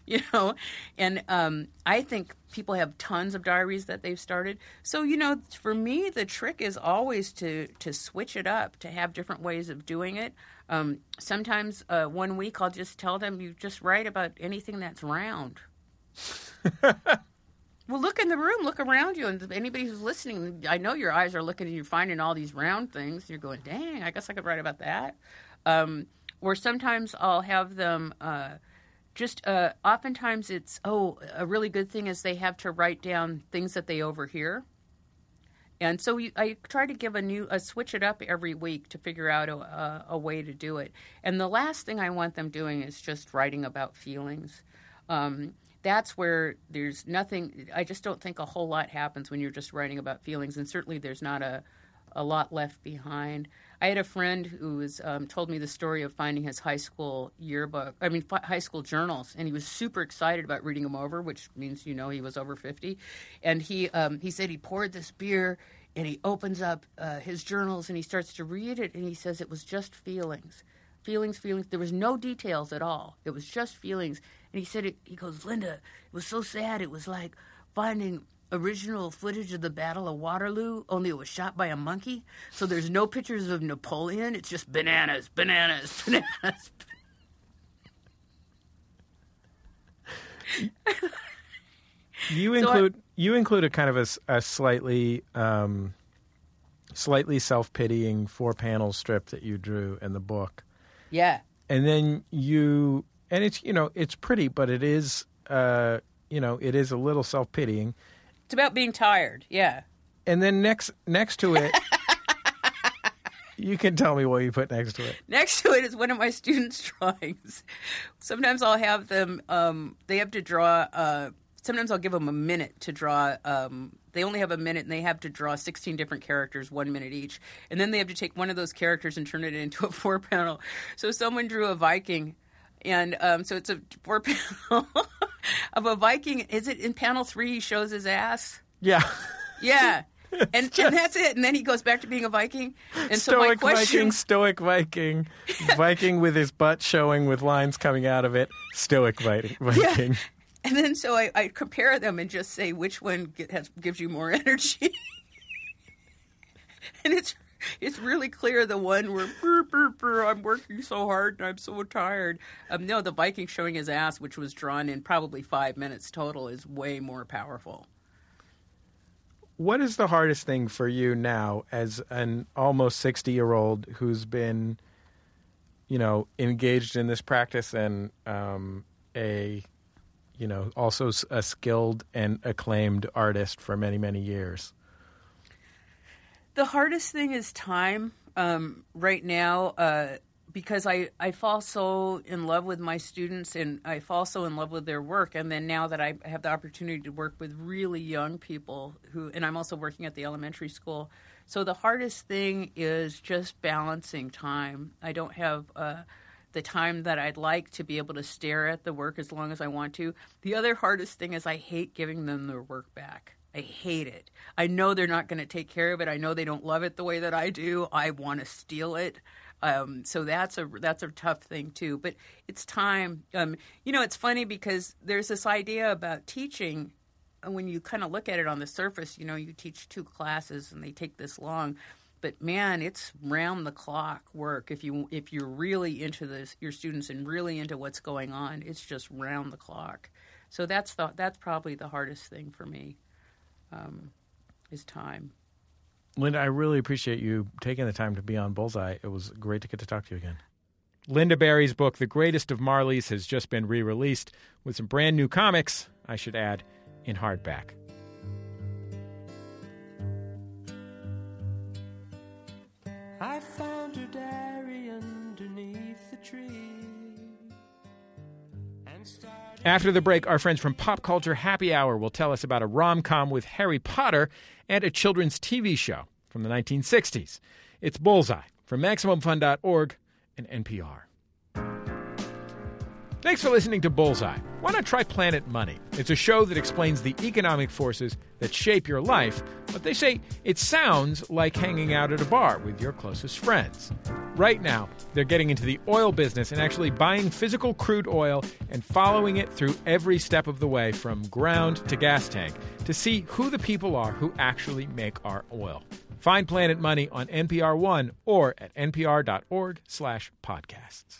you know. And I think people have tons of diaries that they've started. So, you know, for me, the trick is always to switch it up, to have different ways of doing it. Sometimes 1 week I'll just tell them, you just write about anything that's round. Well, look in the room, look around you, and anybody who's listening, I know your eyes are looking and you're finding all these round things. You're going, dang, I guess I could write about that. Or sometimes I'll have them oftentimes it's, a really good thing is they have to write down things that they overhear. And so I try to give switch it up every week to figure out a way to do it. And the last thing I want them doing is just writing about feelings. That's where there's nothing, I just don't think a whole lot happens when you're just writing about feelings. And certainly there's not a lot left behind. I had a friend who told me the story of finding his high school high school journals, and he was super excited about reading them over, which means, you know, he was over 50. And he said he poured this beer, and he opens up his journals, and he starts to read it, and he says it was just feelings. Feelings. There was no details at all. It was just feelings. And he said, he goes, Linda, it was so sad. It was like finding original footage of the Battle of Waterloo, only it was shot by a monkey. So there's no pictures of Napoleon. It's just bananas. You include a kind of a slightly self-pitying 4-panel strip that you drew in the book. Yeah. And then and it's, you know, it's pretty, but it is, it is a little self-pitying. It's about being tired, yeah. And then next to it, you can tell me what you put next to it. Next to it is one of my students' drawings. Sometimes I'll have them, they have to draw, sometimes I'll give them a minute to draw. They only have a minute, and they have to draw 16 different characters, 1 minute each. And then they have to take one of those characters and turn it into a 4-panel. So someone drew a Viking, and so it's a 4-panel of a Viking. Is it in panel 3 he shows his ass? Yeah. Yeah. And that's it. And then he goes back to being a Viking. And so my question... Stoic Viking. Viking with his butt showing with lines coming out of it. Stoic Viking. Yeah. And then so I compare them and just say which one gives you more energy. And it's really clear the one where I'm working so hard and I'm so tired. No, the Viking showing his ass, which was drawn in probably 5 minutes total, is way more powerful. What is the hardest thing for you now as an almost 60-year-old who's been, you know, engaged in this practice and also a skilled and acclaimed artist for many, many years? The hardest thing is time right now because I fall so in love with my students and I fall so in love with their work. And then now that I have the opportunity to work with really young people and I'm also working at the elementary school. So the hardest thing is just balancing time. I don't have the time that I'd like to be able to stare at the work as long as I want to. The other hardest thing is I hate giving them their work back. I hate it. I know they're not going to take care of it. I know they don't love it the way that I do. I want to steal it. So that's a tough thing too. But it's time. It's funny because there's this idea about teaching. When you kind of look at it on the surface, you teach 2 classes and they take this long. But man, it's round the clock work. If you're really into your students and really into what's going on, it's just round the clock. So that's probably the hardest thing for me. Is time. Linda, I really appreciate you taking the time to be on Bullseye. It was great to get to talk to you again. Linda Barry's book, The Greatest of Marlies, has just been re-released with some brand new comics, I should add, in hardback. I found her diary underneath the tree. After the break, our friends from Pop Culture Happy Hour will tell us about a rom-com with Harry Potter and a children's TV show from the 1960s. It's Bullseye from MaximumFun.org and NPR. Thanks for listening to Bullseye. Why not try Planet Money? It's a show that explains the economic forces that shape your life, but they say it sounds like hanging out at a bar with your closest friends. Right now, they're getting into the oil business and actually buying physical crude oil and following it through every step of the way from ground to gas tank to see who the people are who actually make our oil. Find Planet Money on NPR One or at npr.org/podcasts.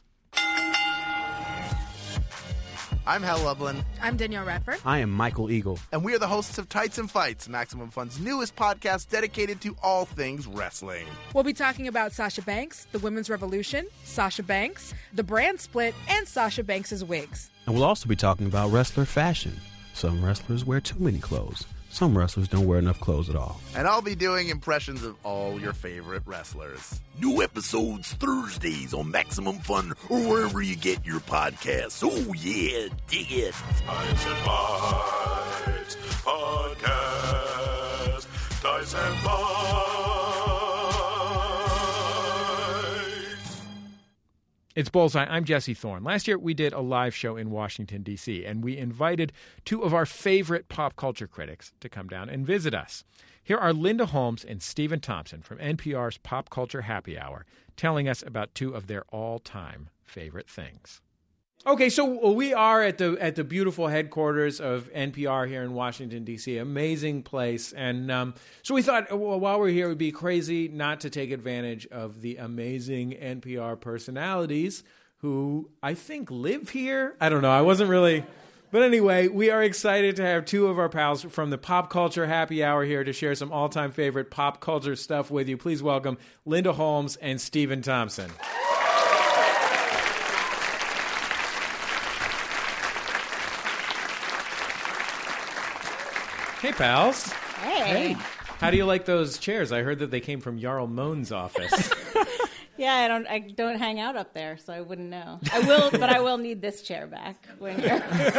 I'm Hal Lublin. I'm Danielle Radford. I am Michael Eagle. And we are the hosts of Tights and Fights, Maximum Fun's newest podcast dedicated to all things wrestling. We'll be talking about Sasha Banks, the women's revolution, Sasha Banks, the brand split, and Sasha Banks' wigs. And we'll also be talking about wrestler fashion. Some wrestlers wear too many clothes. Some wrestlers don't wear enough clothes at all. And I'll be doing impressions of all your favorite wrestlers. New episodes Thursdays on Maximum Fun or wherever you get your podcasts. Oh, yeah, dig it. Tights and Fights Podcast. Tights and Fights. It's Bullseye. I'm Jesse Thorne. Last year, we did a live show in Washington, D.C., and we invited two of our favorite pop culture critics to come down and visit us. Here are Linda Holmes and Stephen Thompson from NPR's Pop Culture Happy Hour telling us about two of their all-time favorite things. Okay, so we are at the beautiful headquarters of NPR here in Washington, D.C., amazing place. And so we thought, well, while we're here, it would be crazy not to take advantage of the amazing NPR personalities who I think live here. I don't know. I wasn't really... But anyway, we are excited to have two of our pals from the Pop Culture Happy Hour here to share some all-time favorite pop culture stuff with you. Please welcome Linda Holmes and Stephen Thompson. Hey, pals. Hey. How do you like those chairs? I heard that they came from Jarl Mohn's office. Yeah, I don't hang out up there, so I wouldn't know. I will, but I will need this chair back when you're.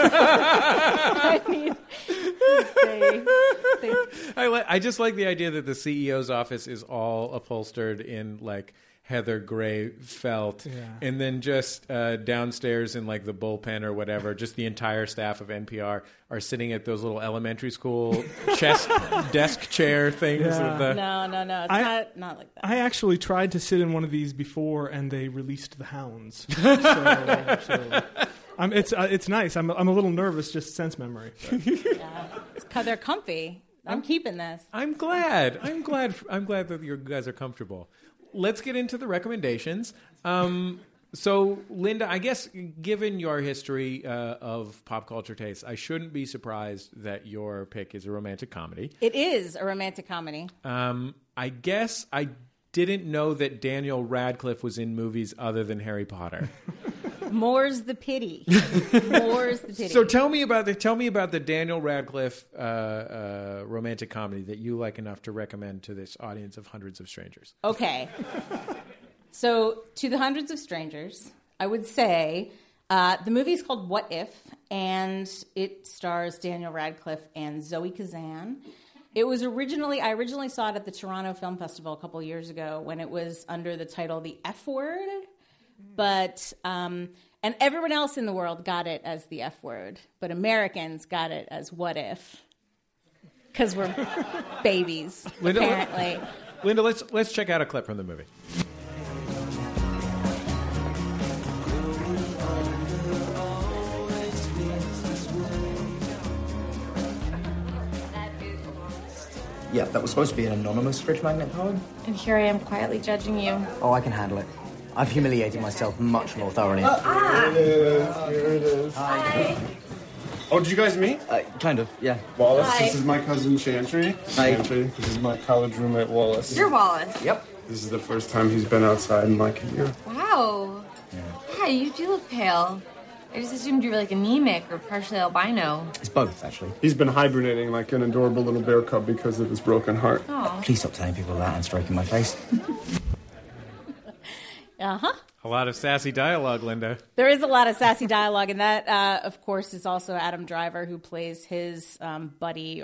I just like the idea that the CEO's office is all upholstered in like heather gray felt, and then just downstairs in like the bullpen or whatever, just the entire staff of NPR are sitting at those little elementary school desk chair things. Yeah. No, it's not like that. I actually tried to sit in one of these before, and they released the hounds. It's nice. I'm a little nervous, just sense memory. Yeah, they're comfy. I'm keeping this. I'm glad that you guys are comfortable. Let's get into the recommendations. So, Linda, I guess given your history of pop culture taste, I shouldn't be surprised that your pick is a romantic comedy. It is a romantic comedy. I guess I didn't know that Daniel Radcliffe was in movies other than Harry Potter. More's the pity. More's the pity. So tell me about the Daniel Radcliffe romantic comedy that you like enough to recommend to this audience of hundreds of strangers. Okay. So to the hundreds of strangers, I would say the movie is called What If, and it stars Daniel Radcliffe and Zoe Kazan. I originally saw it at the Toronto Film Festival a couple years ago when it was under the title The F Word. But, and everyone else in the world got it as the F word, but Americans got it as What If. Because we're babies, apparently. Linda, let's check out a clip from the movie. Yeah, that was supposed to be an anonymous fridge magnet poem. And here I am quietly judging you. Oh, I can handle it. I've humiliated myself much more thoroughly. Here it is. Hi. Oh, did you guys meet? Kind of, yeah. Wallace, Hi. This is my cousin Chantry. Hi. Chantry, this is my college roommate Wallace. You're Wallace. Yep. This is the first time he's been outside in like a year. Wow. Yeah, you do look pale. I just assumed you were like anemic or partially albino. It's both, actually. He's been hibernating like an adorable little bear cub because of his broken heart. Oh. Please stop telling people that and stroking my face. Uh-huh. A lot of sassy dialogue, Linda. There is a lot of sassy dialogue, and that, of course, is also Adam Driver, who plays his buddy.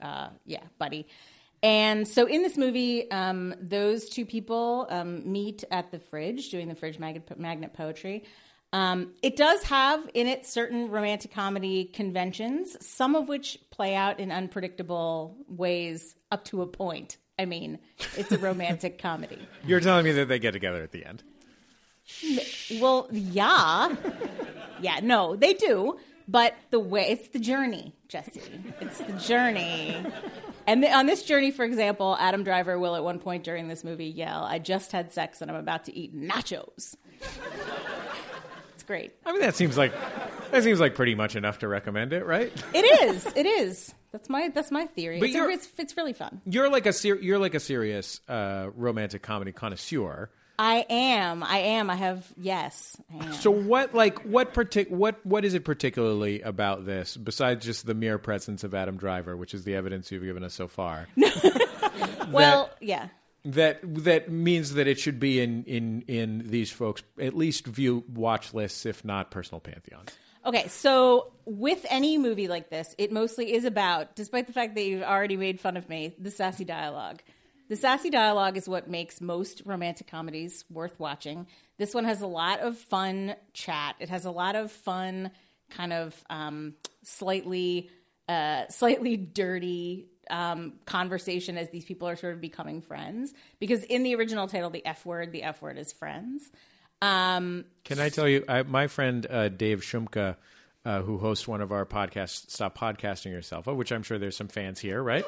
And so in this movie, those two people meet at the fridge, doing the fridge magnet poetry. It does have in it certain romantic comedy conventions, some of which play out in unpredictable ways up to a point. I mean, it's a romantic comedy. You're telling me that they get together at the end? Well, yeah. Yeah, no, they do. But it's the journey, Jesse. It's the journey. And on this journey, for example, Adam Driver will at one point during this movie yell, "I just had sex and I'm about to eat nachos." It's great. I mean, that seems like pretty much enough to recommend it, right? It is. That's my theory. But it's really fun. You're like a serious romantic comedy connoisseur. I am. I am. So what is it particularly about this, besides just the mere presence of Adam Driver, which is the evidence you've given us so far? Well, yeah. That means that it should be in these folks' at least watch lists, if not personal pantheons. Okay, so with any movie like this, it mostly is about, despite the fact that you've already made fun of me, the sassy dialogue. The sassy dialogue is what makes most romantic comedies worth watching. This one has a lot of fun chat. It has a lot of fun kind of slightly dirty conversation as these people are sort of becoming friends. Because in the original title, the F word is friends. Can I tell you, my friend Dave Shumka, who hosts one of our podcasts, Stop Podcasting Yourself, of which I'm sure there's some fans here, right?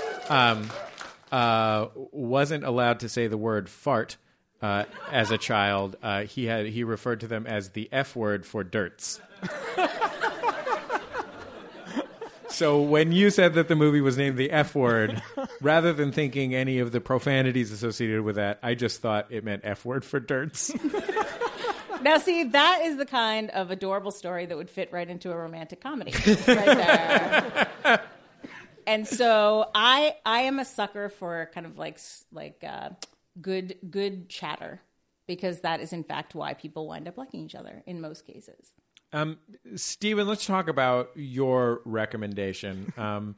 Wasn't allowed to say the word fart as a child. He referred to them as the F word for dirts. So when you said that the movie was named the F word, rather than thinking any of the profanities associated with that, I just thought it meant F word for dirts. Now, see, that is the kind of adorable story that would fit right into a romantic comedy. Right there. And so I am a sucker for kind of like good chatter, because that is in fact why people wind up liking each other in most cases. Stephen, let's talk about your recommendation.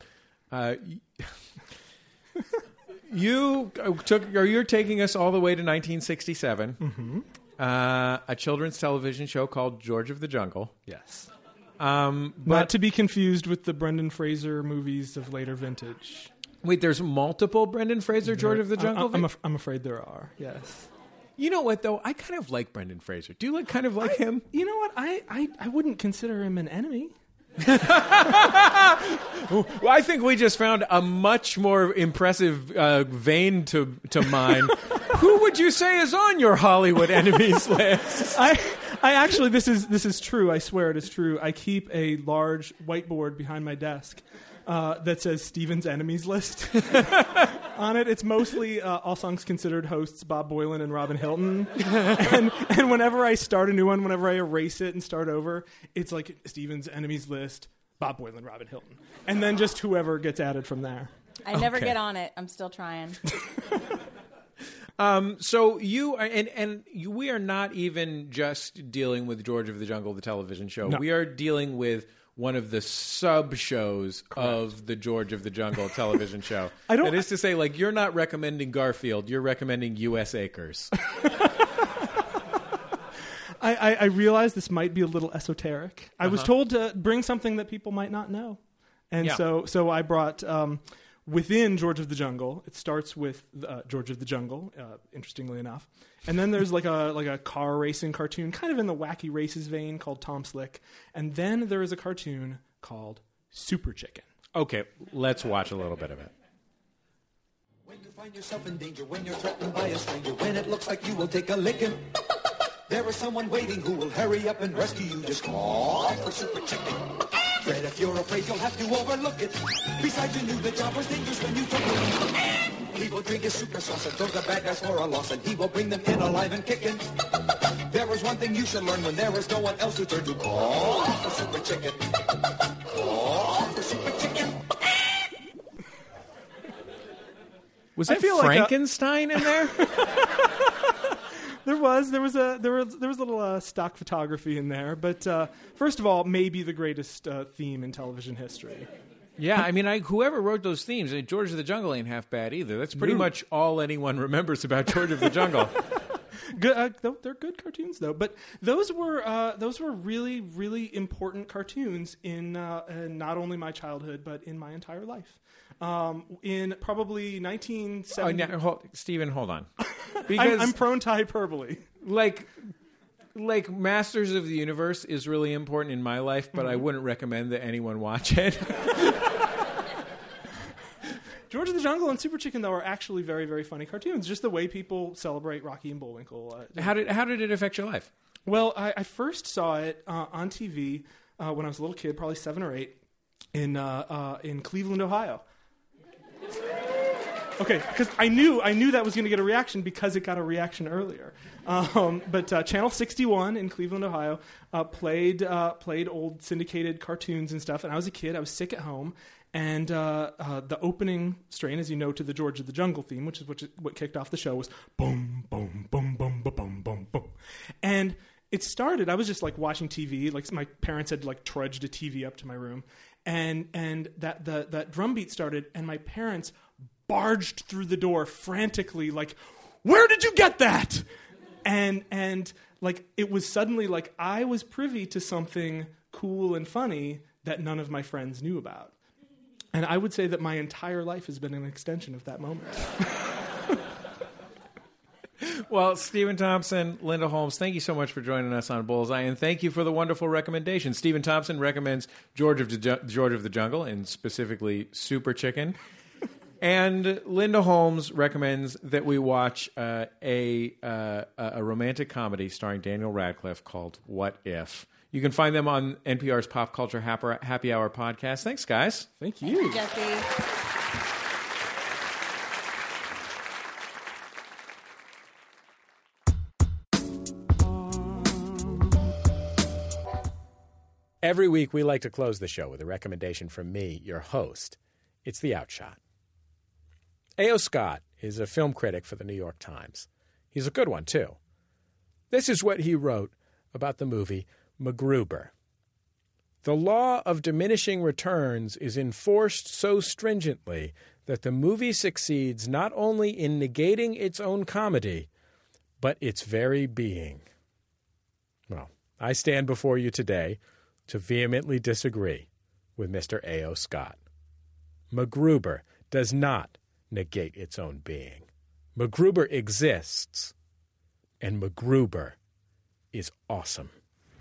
You're taking us all the way to 1967. Mm-hmm. A children's television show called George of the Jungle. Yes. Not to be confused with the Brendan Fraser movies of later vintage. Wait, there's multiple Brendan Fraser George of the Jungle? I'm afraid there are, yes. You know what, though? I kind of like Brendan Fraser. Do you kind of like him? You know what? I wouldn't consider him an enemy. Well, I think we just found a much more impressive vein to mine. Who would you say is on your Hollywood enemies list? I actually, this is true. I swear it is true. I keep a large whiteboard behind my desk that says Stephen's enemies list on it. It's mostly All Songs Considered hosts Bob Boilen and Robin Hilton. and whenever I start a new one, whenever I erase it and start over, it's like Stephen's enemies list, Bob Boilen, Robin Hilton. And then just whoever gets added from there. I never get on it. I'm still trying. So you and we are not even just dealing with George of the Jungle, the television show. No. We are dealing with one of the sub-shows of the George of the Jungle television show. That is to say, like, you're not recommending Garfield, you're recommending U.S. Acres. I realize this might be a little esoteric. I was told to bring something that people might not know. And so I brought... within George of the Jungle, it starts with George of the Jungle, interestingly enough. And then there's like a car racing cartoon, kind of in the Wacky Races vein, called Tom Slick. And then there is a cartoon called Super Chicken. Okay, let's watch a little bit of it. When you find yourself in danger, when you're threatened by a stranger, when it looks like you will take a licking, there is someone waiting who will hurry up and rescue you. Just call for Super Chicken. Fred, if you're afraid, you'll have to overlook it. Besides, you knew the job was dangerous when you took it. He will drink his super sauce and throw the bad guys for a loss, and he will bring them in alive and kicking. There is one thing you should learn when there is no one else to turn to. Call for Super Chicken. Call for Super Chicken. Was that Frankenstein in there? There was a little stock photography in there, but first of all, maybe the greatest theme in television history. Yeah, I mean, whoever wrote those themes, George of the Jungle ain't half bad either. That's pretty much all anyone remembers about George of the Jungle. Good, they're good cartoons though. But those were really, really important cartoons in not only my childhood but in my entire life. In probably 1970. Stephen, hold on. Because I'm prone to hyperbole. Like Masters of the Universe is really important in my life, but I wouldn't recommend that anyone watch it. George of the Jungle and Super Chicken, though, are actually very, very funny cartoons. Just the way people celebrate Rocky and Bullwinkle. How did it affect your life? Well, I first saw it on TV when I was a little kid, probably 7 or 8, in Cleveland, Ohio. Okay, because I knew that was going to get a reaction because it got a reaction earlier. But Channel 61 in Cleveland, Ohio, played old syndicated cartoons and stuff. And I was a kid. I was sick at home. And the opening strain, as you know, to the George of the Jungle theme, which is what kicked off the show, was boom, boom, boom, boom, boom, boom, boom, boom. And it started, I was just like watching TV. Like my parents had like trudged a TV up to my room. And that drum beat started, and my parents barged through the door frantically, like, where did you get that? And like it was suddenly like I was privy to something cool and funny that none of my friends knew about. And I would say that my entire life has been an extension of that moment. Well, Stephen Thompson, Linda Holmes, thank you so much for joining us on Bullseye, and thank you for the wonderful recommendation. Stephen Thompson recommends George of the Jungle, and specifically Super Chicken. And Linda Holmes recommends that we watch a romantic comedy starring Daniel Radcliffe called What If? You can find them on NPR's Pop Culture Happy Hour podcast. Thanks, guys. Thank you. Jesse. Every week, we like to close the show with a recommendation from me, your host. It's The Outshot. A.O. Scott is a film critic for the New York Times. He's a good one, too. This is what he wrote about the movie MacGruber. The law of diminishing returns is enforced so stringently that the movie succeeds not only in negating its own comedy, but its very being. Well, I stand before you today to vehemently disagree with Mr. A.O. Scott. MacGruber does not negate its own being. MacGruber exists, and MacGruber is awesome.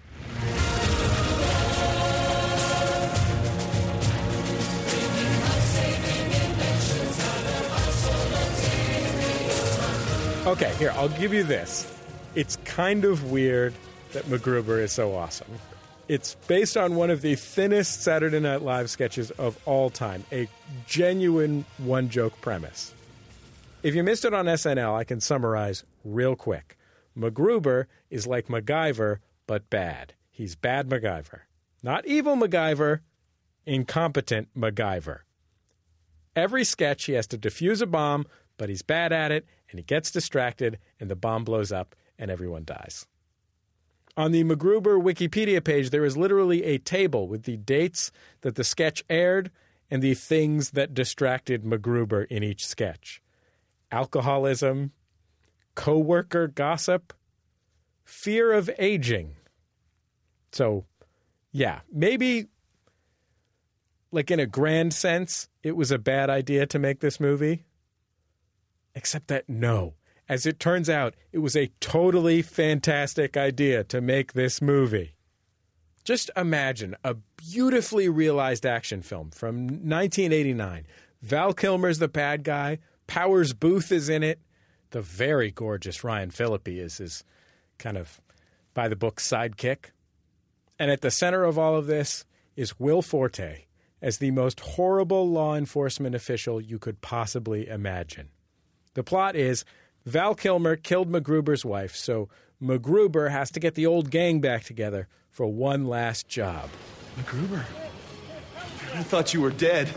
Okay, here, I'll give you this. It's kind of weird that MacGruber is so awesome. It's based on one of the thinnest Saturday Night Live sketches of all time, a genuine one-joke premise. If you missed it on SNL, I can summarize real quick. MacGruber is like MacGyver, but bad. He's bad MacGyver. Not evil MacGyver, incompetent MacGyver. Every sketch, he has to defuse a bomb, but he's bad at it, and he gets distracted, and the bomb blows up, and everyone dies. On the MacGruber Wikipedia page, there is literally a table with the dates that the sketch aired and the things that distracted MacGruber in each sketch. Alcoholism, coworker gossip, fear of aging. So, yeah, maybe, like in a grand sense, it was a bad idea to make this movie. Except that, no. As it turns out, it was a totally fantastic idea to make this movie. Just imagine a beautifully realized action film from 1989. Val Kilmer's the bad guy. Powers Booth is in it. The very gorgeous Ryan Phillippe is his kind of by-the-book sidekick. And at the center of all of this is Will Forte as the most horrible law enforcement official you could possibly imagine. The plot is Val Kilmer killed MacGruber's wife, so MacGruber has to get the old gang back together for one last job. MacGruber? I thought you were dead.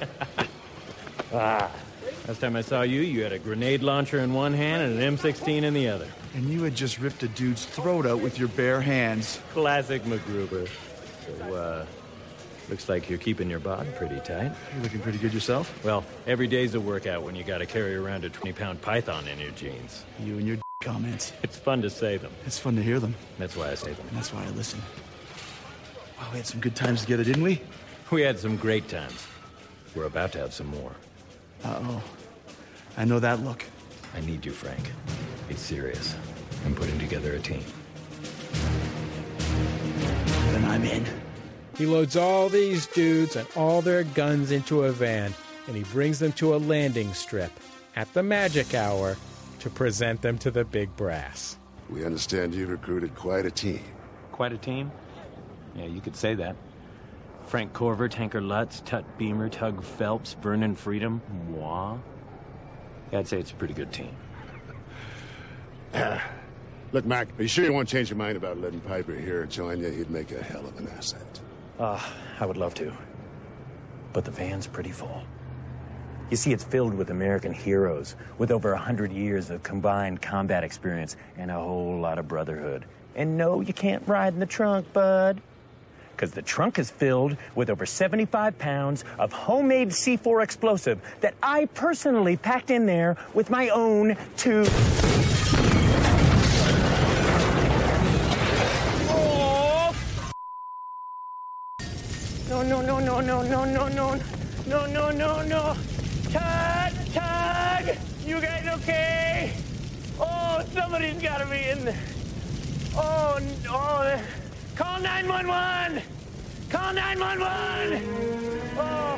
Last time I saw you, you had a grenade launcher in one hand and an M16 in the other. And you had just ripped a dude's throat out with your bare hands. Classic MacGruber. So, looks like you're keeping your bod pretty tight. You're looking pretty good yourself. Well, every day's a workout when you gotta carry around a 20-pound python in your jeans. You and your comments. It's fun to say them. It's fun to hear them. That's why I say them. And that's why I listen. Wow, we had some good times together, didn't we? We had some great times. We're about to have some more. Uh-oh. I know that look. I need you, Frank. Be serious. I'm putting together a team. Then I'm in. He loads all these dudes and all their guns into a van, and he brings them to a landing strip at the magic hour to present them to the big brass. We understand you've recruited quite a team. Quite a team? Yeah, you could say that. Frank Corver, Tanker Lutz, Tut Beamer, Tug Phelps, Vernon Freedom, moi. Yeah, I'd say it's a pretty good team. Look, Mac, are you sure you won't change your mind about letting Piper here join you? He'd make a hell of an asset. I would love to. But the van's pretty full. You see, it's filled with American heroes with over 100 years of combined combat experience and a whole lot of brotherhood. And no, you can't ride in the trunk, bud. Because the trunk is filled with over 75 pounds of homemade C4 explosive that I personally packed in there with my own two... Oh! No. Tug! You guys okay? Oh, somebody's got to be in there. Oh, call 911! Call 911! Oh,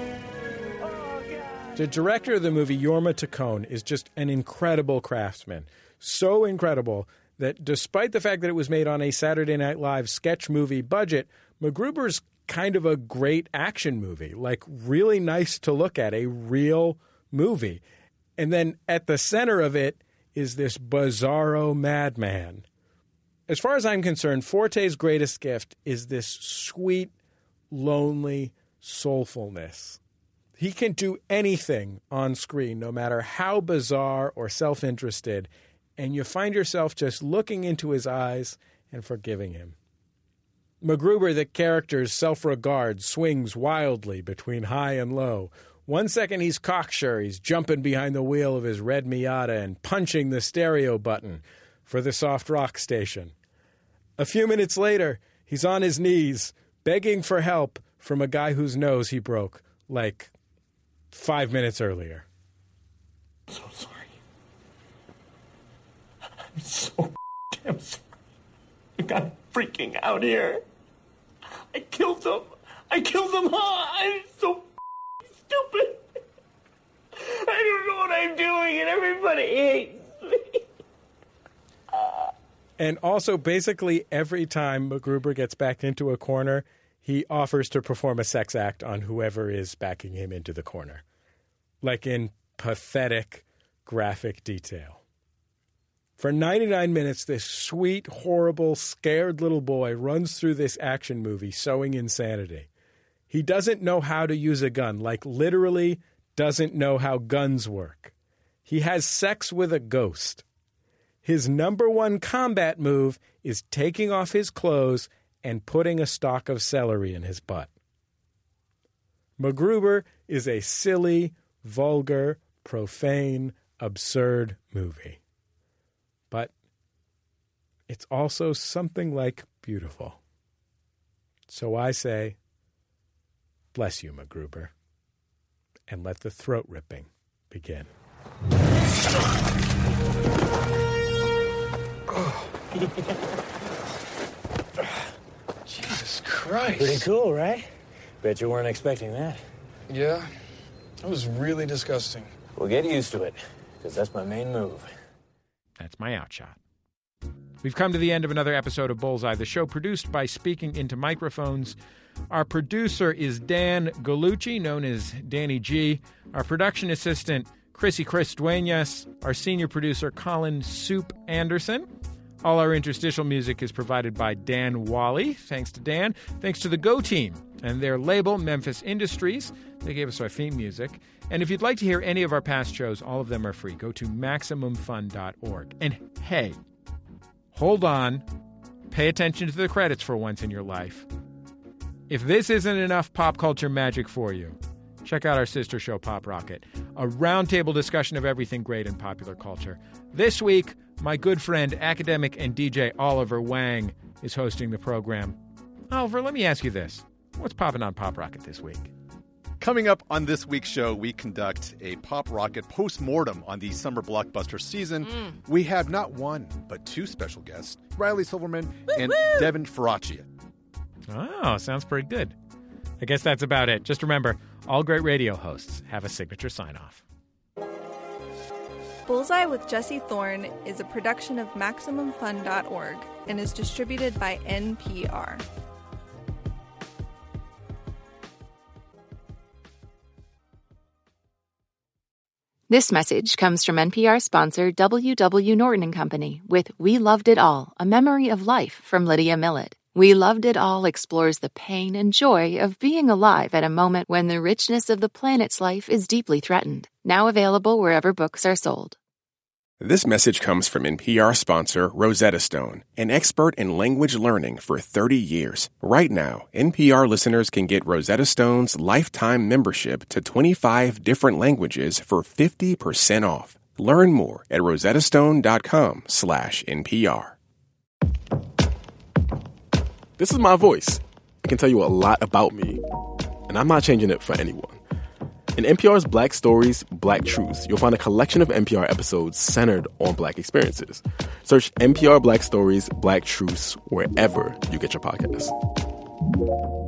God. The director of the movie, Jorma Taccone, is just an incredible craftsman. So incredible that despite the fact that it was made on a Saturday Night Live sketch movie budget, MacGruber's kind of a great action movie, like really nice to look at, a real movie. And then at the center of it is this bizarro madman. As far as I'm concerned, Forte's greatest gift is this sweet, lonely soulfulness. He can do anything on screen, no matter how bizarre or self-interested, and you find yourself just looking into his eyes and forgiving him. MacGruber, the character's self-regard, swings wildly between high and low. 1 second he's cocksure, he's jumping behind the wheel of his red Miata and punching the stereo button for the soft rock station. A few minutes later, he's on his knees, begging for help from a guy whose nose he broke, like 5 minutes earlier. I'm so sorry. I'm so damn sorry. I got freaking out here. I killed them, huh? I'm so stupid. I don't know what I'm doing, and everybody hates me. And also, basically, every time MacGruber gets backed into a corner, he offers to perform a sex act on whoever is backing him into the corner. Like in pathetic, graphic detail. For 99 minutes, this sweet, horrible, scared little boy runs through this action movie sowing insanity. He doesn't know how to use a gun, like literally doesn't know how guns work. He has sex with a ghost. His number one combat move is taking off his clothes and putting a stalk of celery in his butt. MacGruber is a silly, vulgar, profane, absurd movie. But it's also something like beautiful. So I say, bless you, MacGruber, and let the throat ripping begin. Jesus Christ. Pretty cool, right? Bet you weren't expecting that. Yeah, that was really disgusting. Well, get used to it, because that's my main move. That's my outshot. We've come to the end of another episode of Bullseye, the show produced by Speaking Into Microphones. Our producer is Dan Gallucci, known as Danny G. Our production assistant, Chris Duenas. Our senior producer, Colin Soup Anderson. All our interstitial music is provided by Dan Wally. Thanks to Dan. Thanks to the Go Team and their label, Memphis Industries. They gave us our theme music. And if you'd like to hear any of our past shows, all of them are free. Go to MaximumFun.org. And hey, hold on. Pay attention to the credits for once in your life. If this isn't enough pop culture magic for you, check out our sister show, Pop Rocket, a roundtable discussion of everything great in popular culture. This week, My good friend, academic and DJ Oliver Wang, is hosting the program. Oliver, let me ask you this. What's popping on Pop Rocket this week? Coming up on this week's show, we conduct a Pop Rocket post-mortem on the summer blockbuster season. We have not one, but two special guests, Riley Silverman and Devin Faraci. Oh, sounds pretty good. I guess that's about it. Just remember, all great radio hosts have a signature sign-off. Bullseye with Jesse Thorne is a production of MaximumFun.org and is distributed by NPR. This message comes from NPR sponsor W.W. Norton & Company with We Loved It All, A Memory of Life from Lydia Millett. We Loved It All explores the pain and joy of being alive at a moment when the richness of the planet's life is deeply threatened. Now available wherever books are sold. This message comes from NPR sponsor Rosetta Stone, an expert in language learning for 30 years. Right now, NPR listeners can get Rosetta Stone's lifetime membership to 25 different languages for 50% off. Learn more at rosettastone.com/NPR. This is my voice. It can tell you a lot about me, and I'm not changing it for anyone. In NPR's Black Stories, Black Truths, you'll find a collection of NPR episodes centered on Black experiences. Search NPR Black Stories, Black Truths wherever you get your podcasts.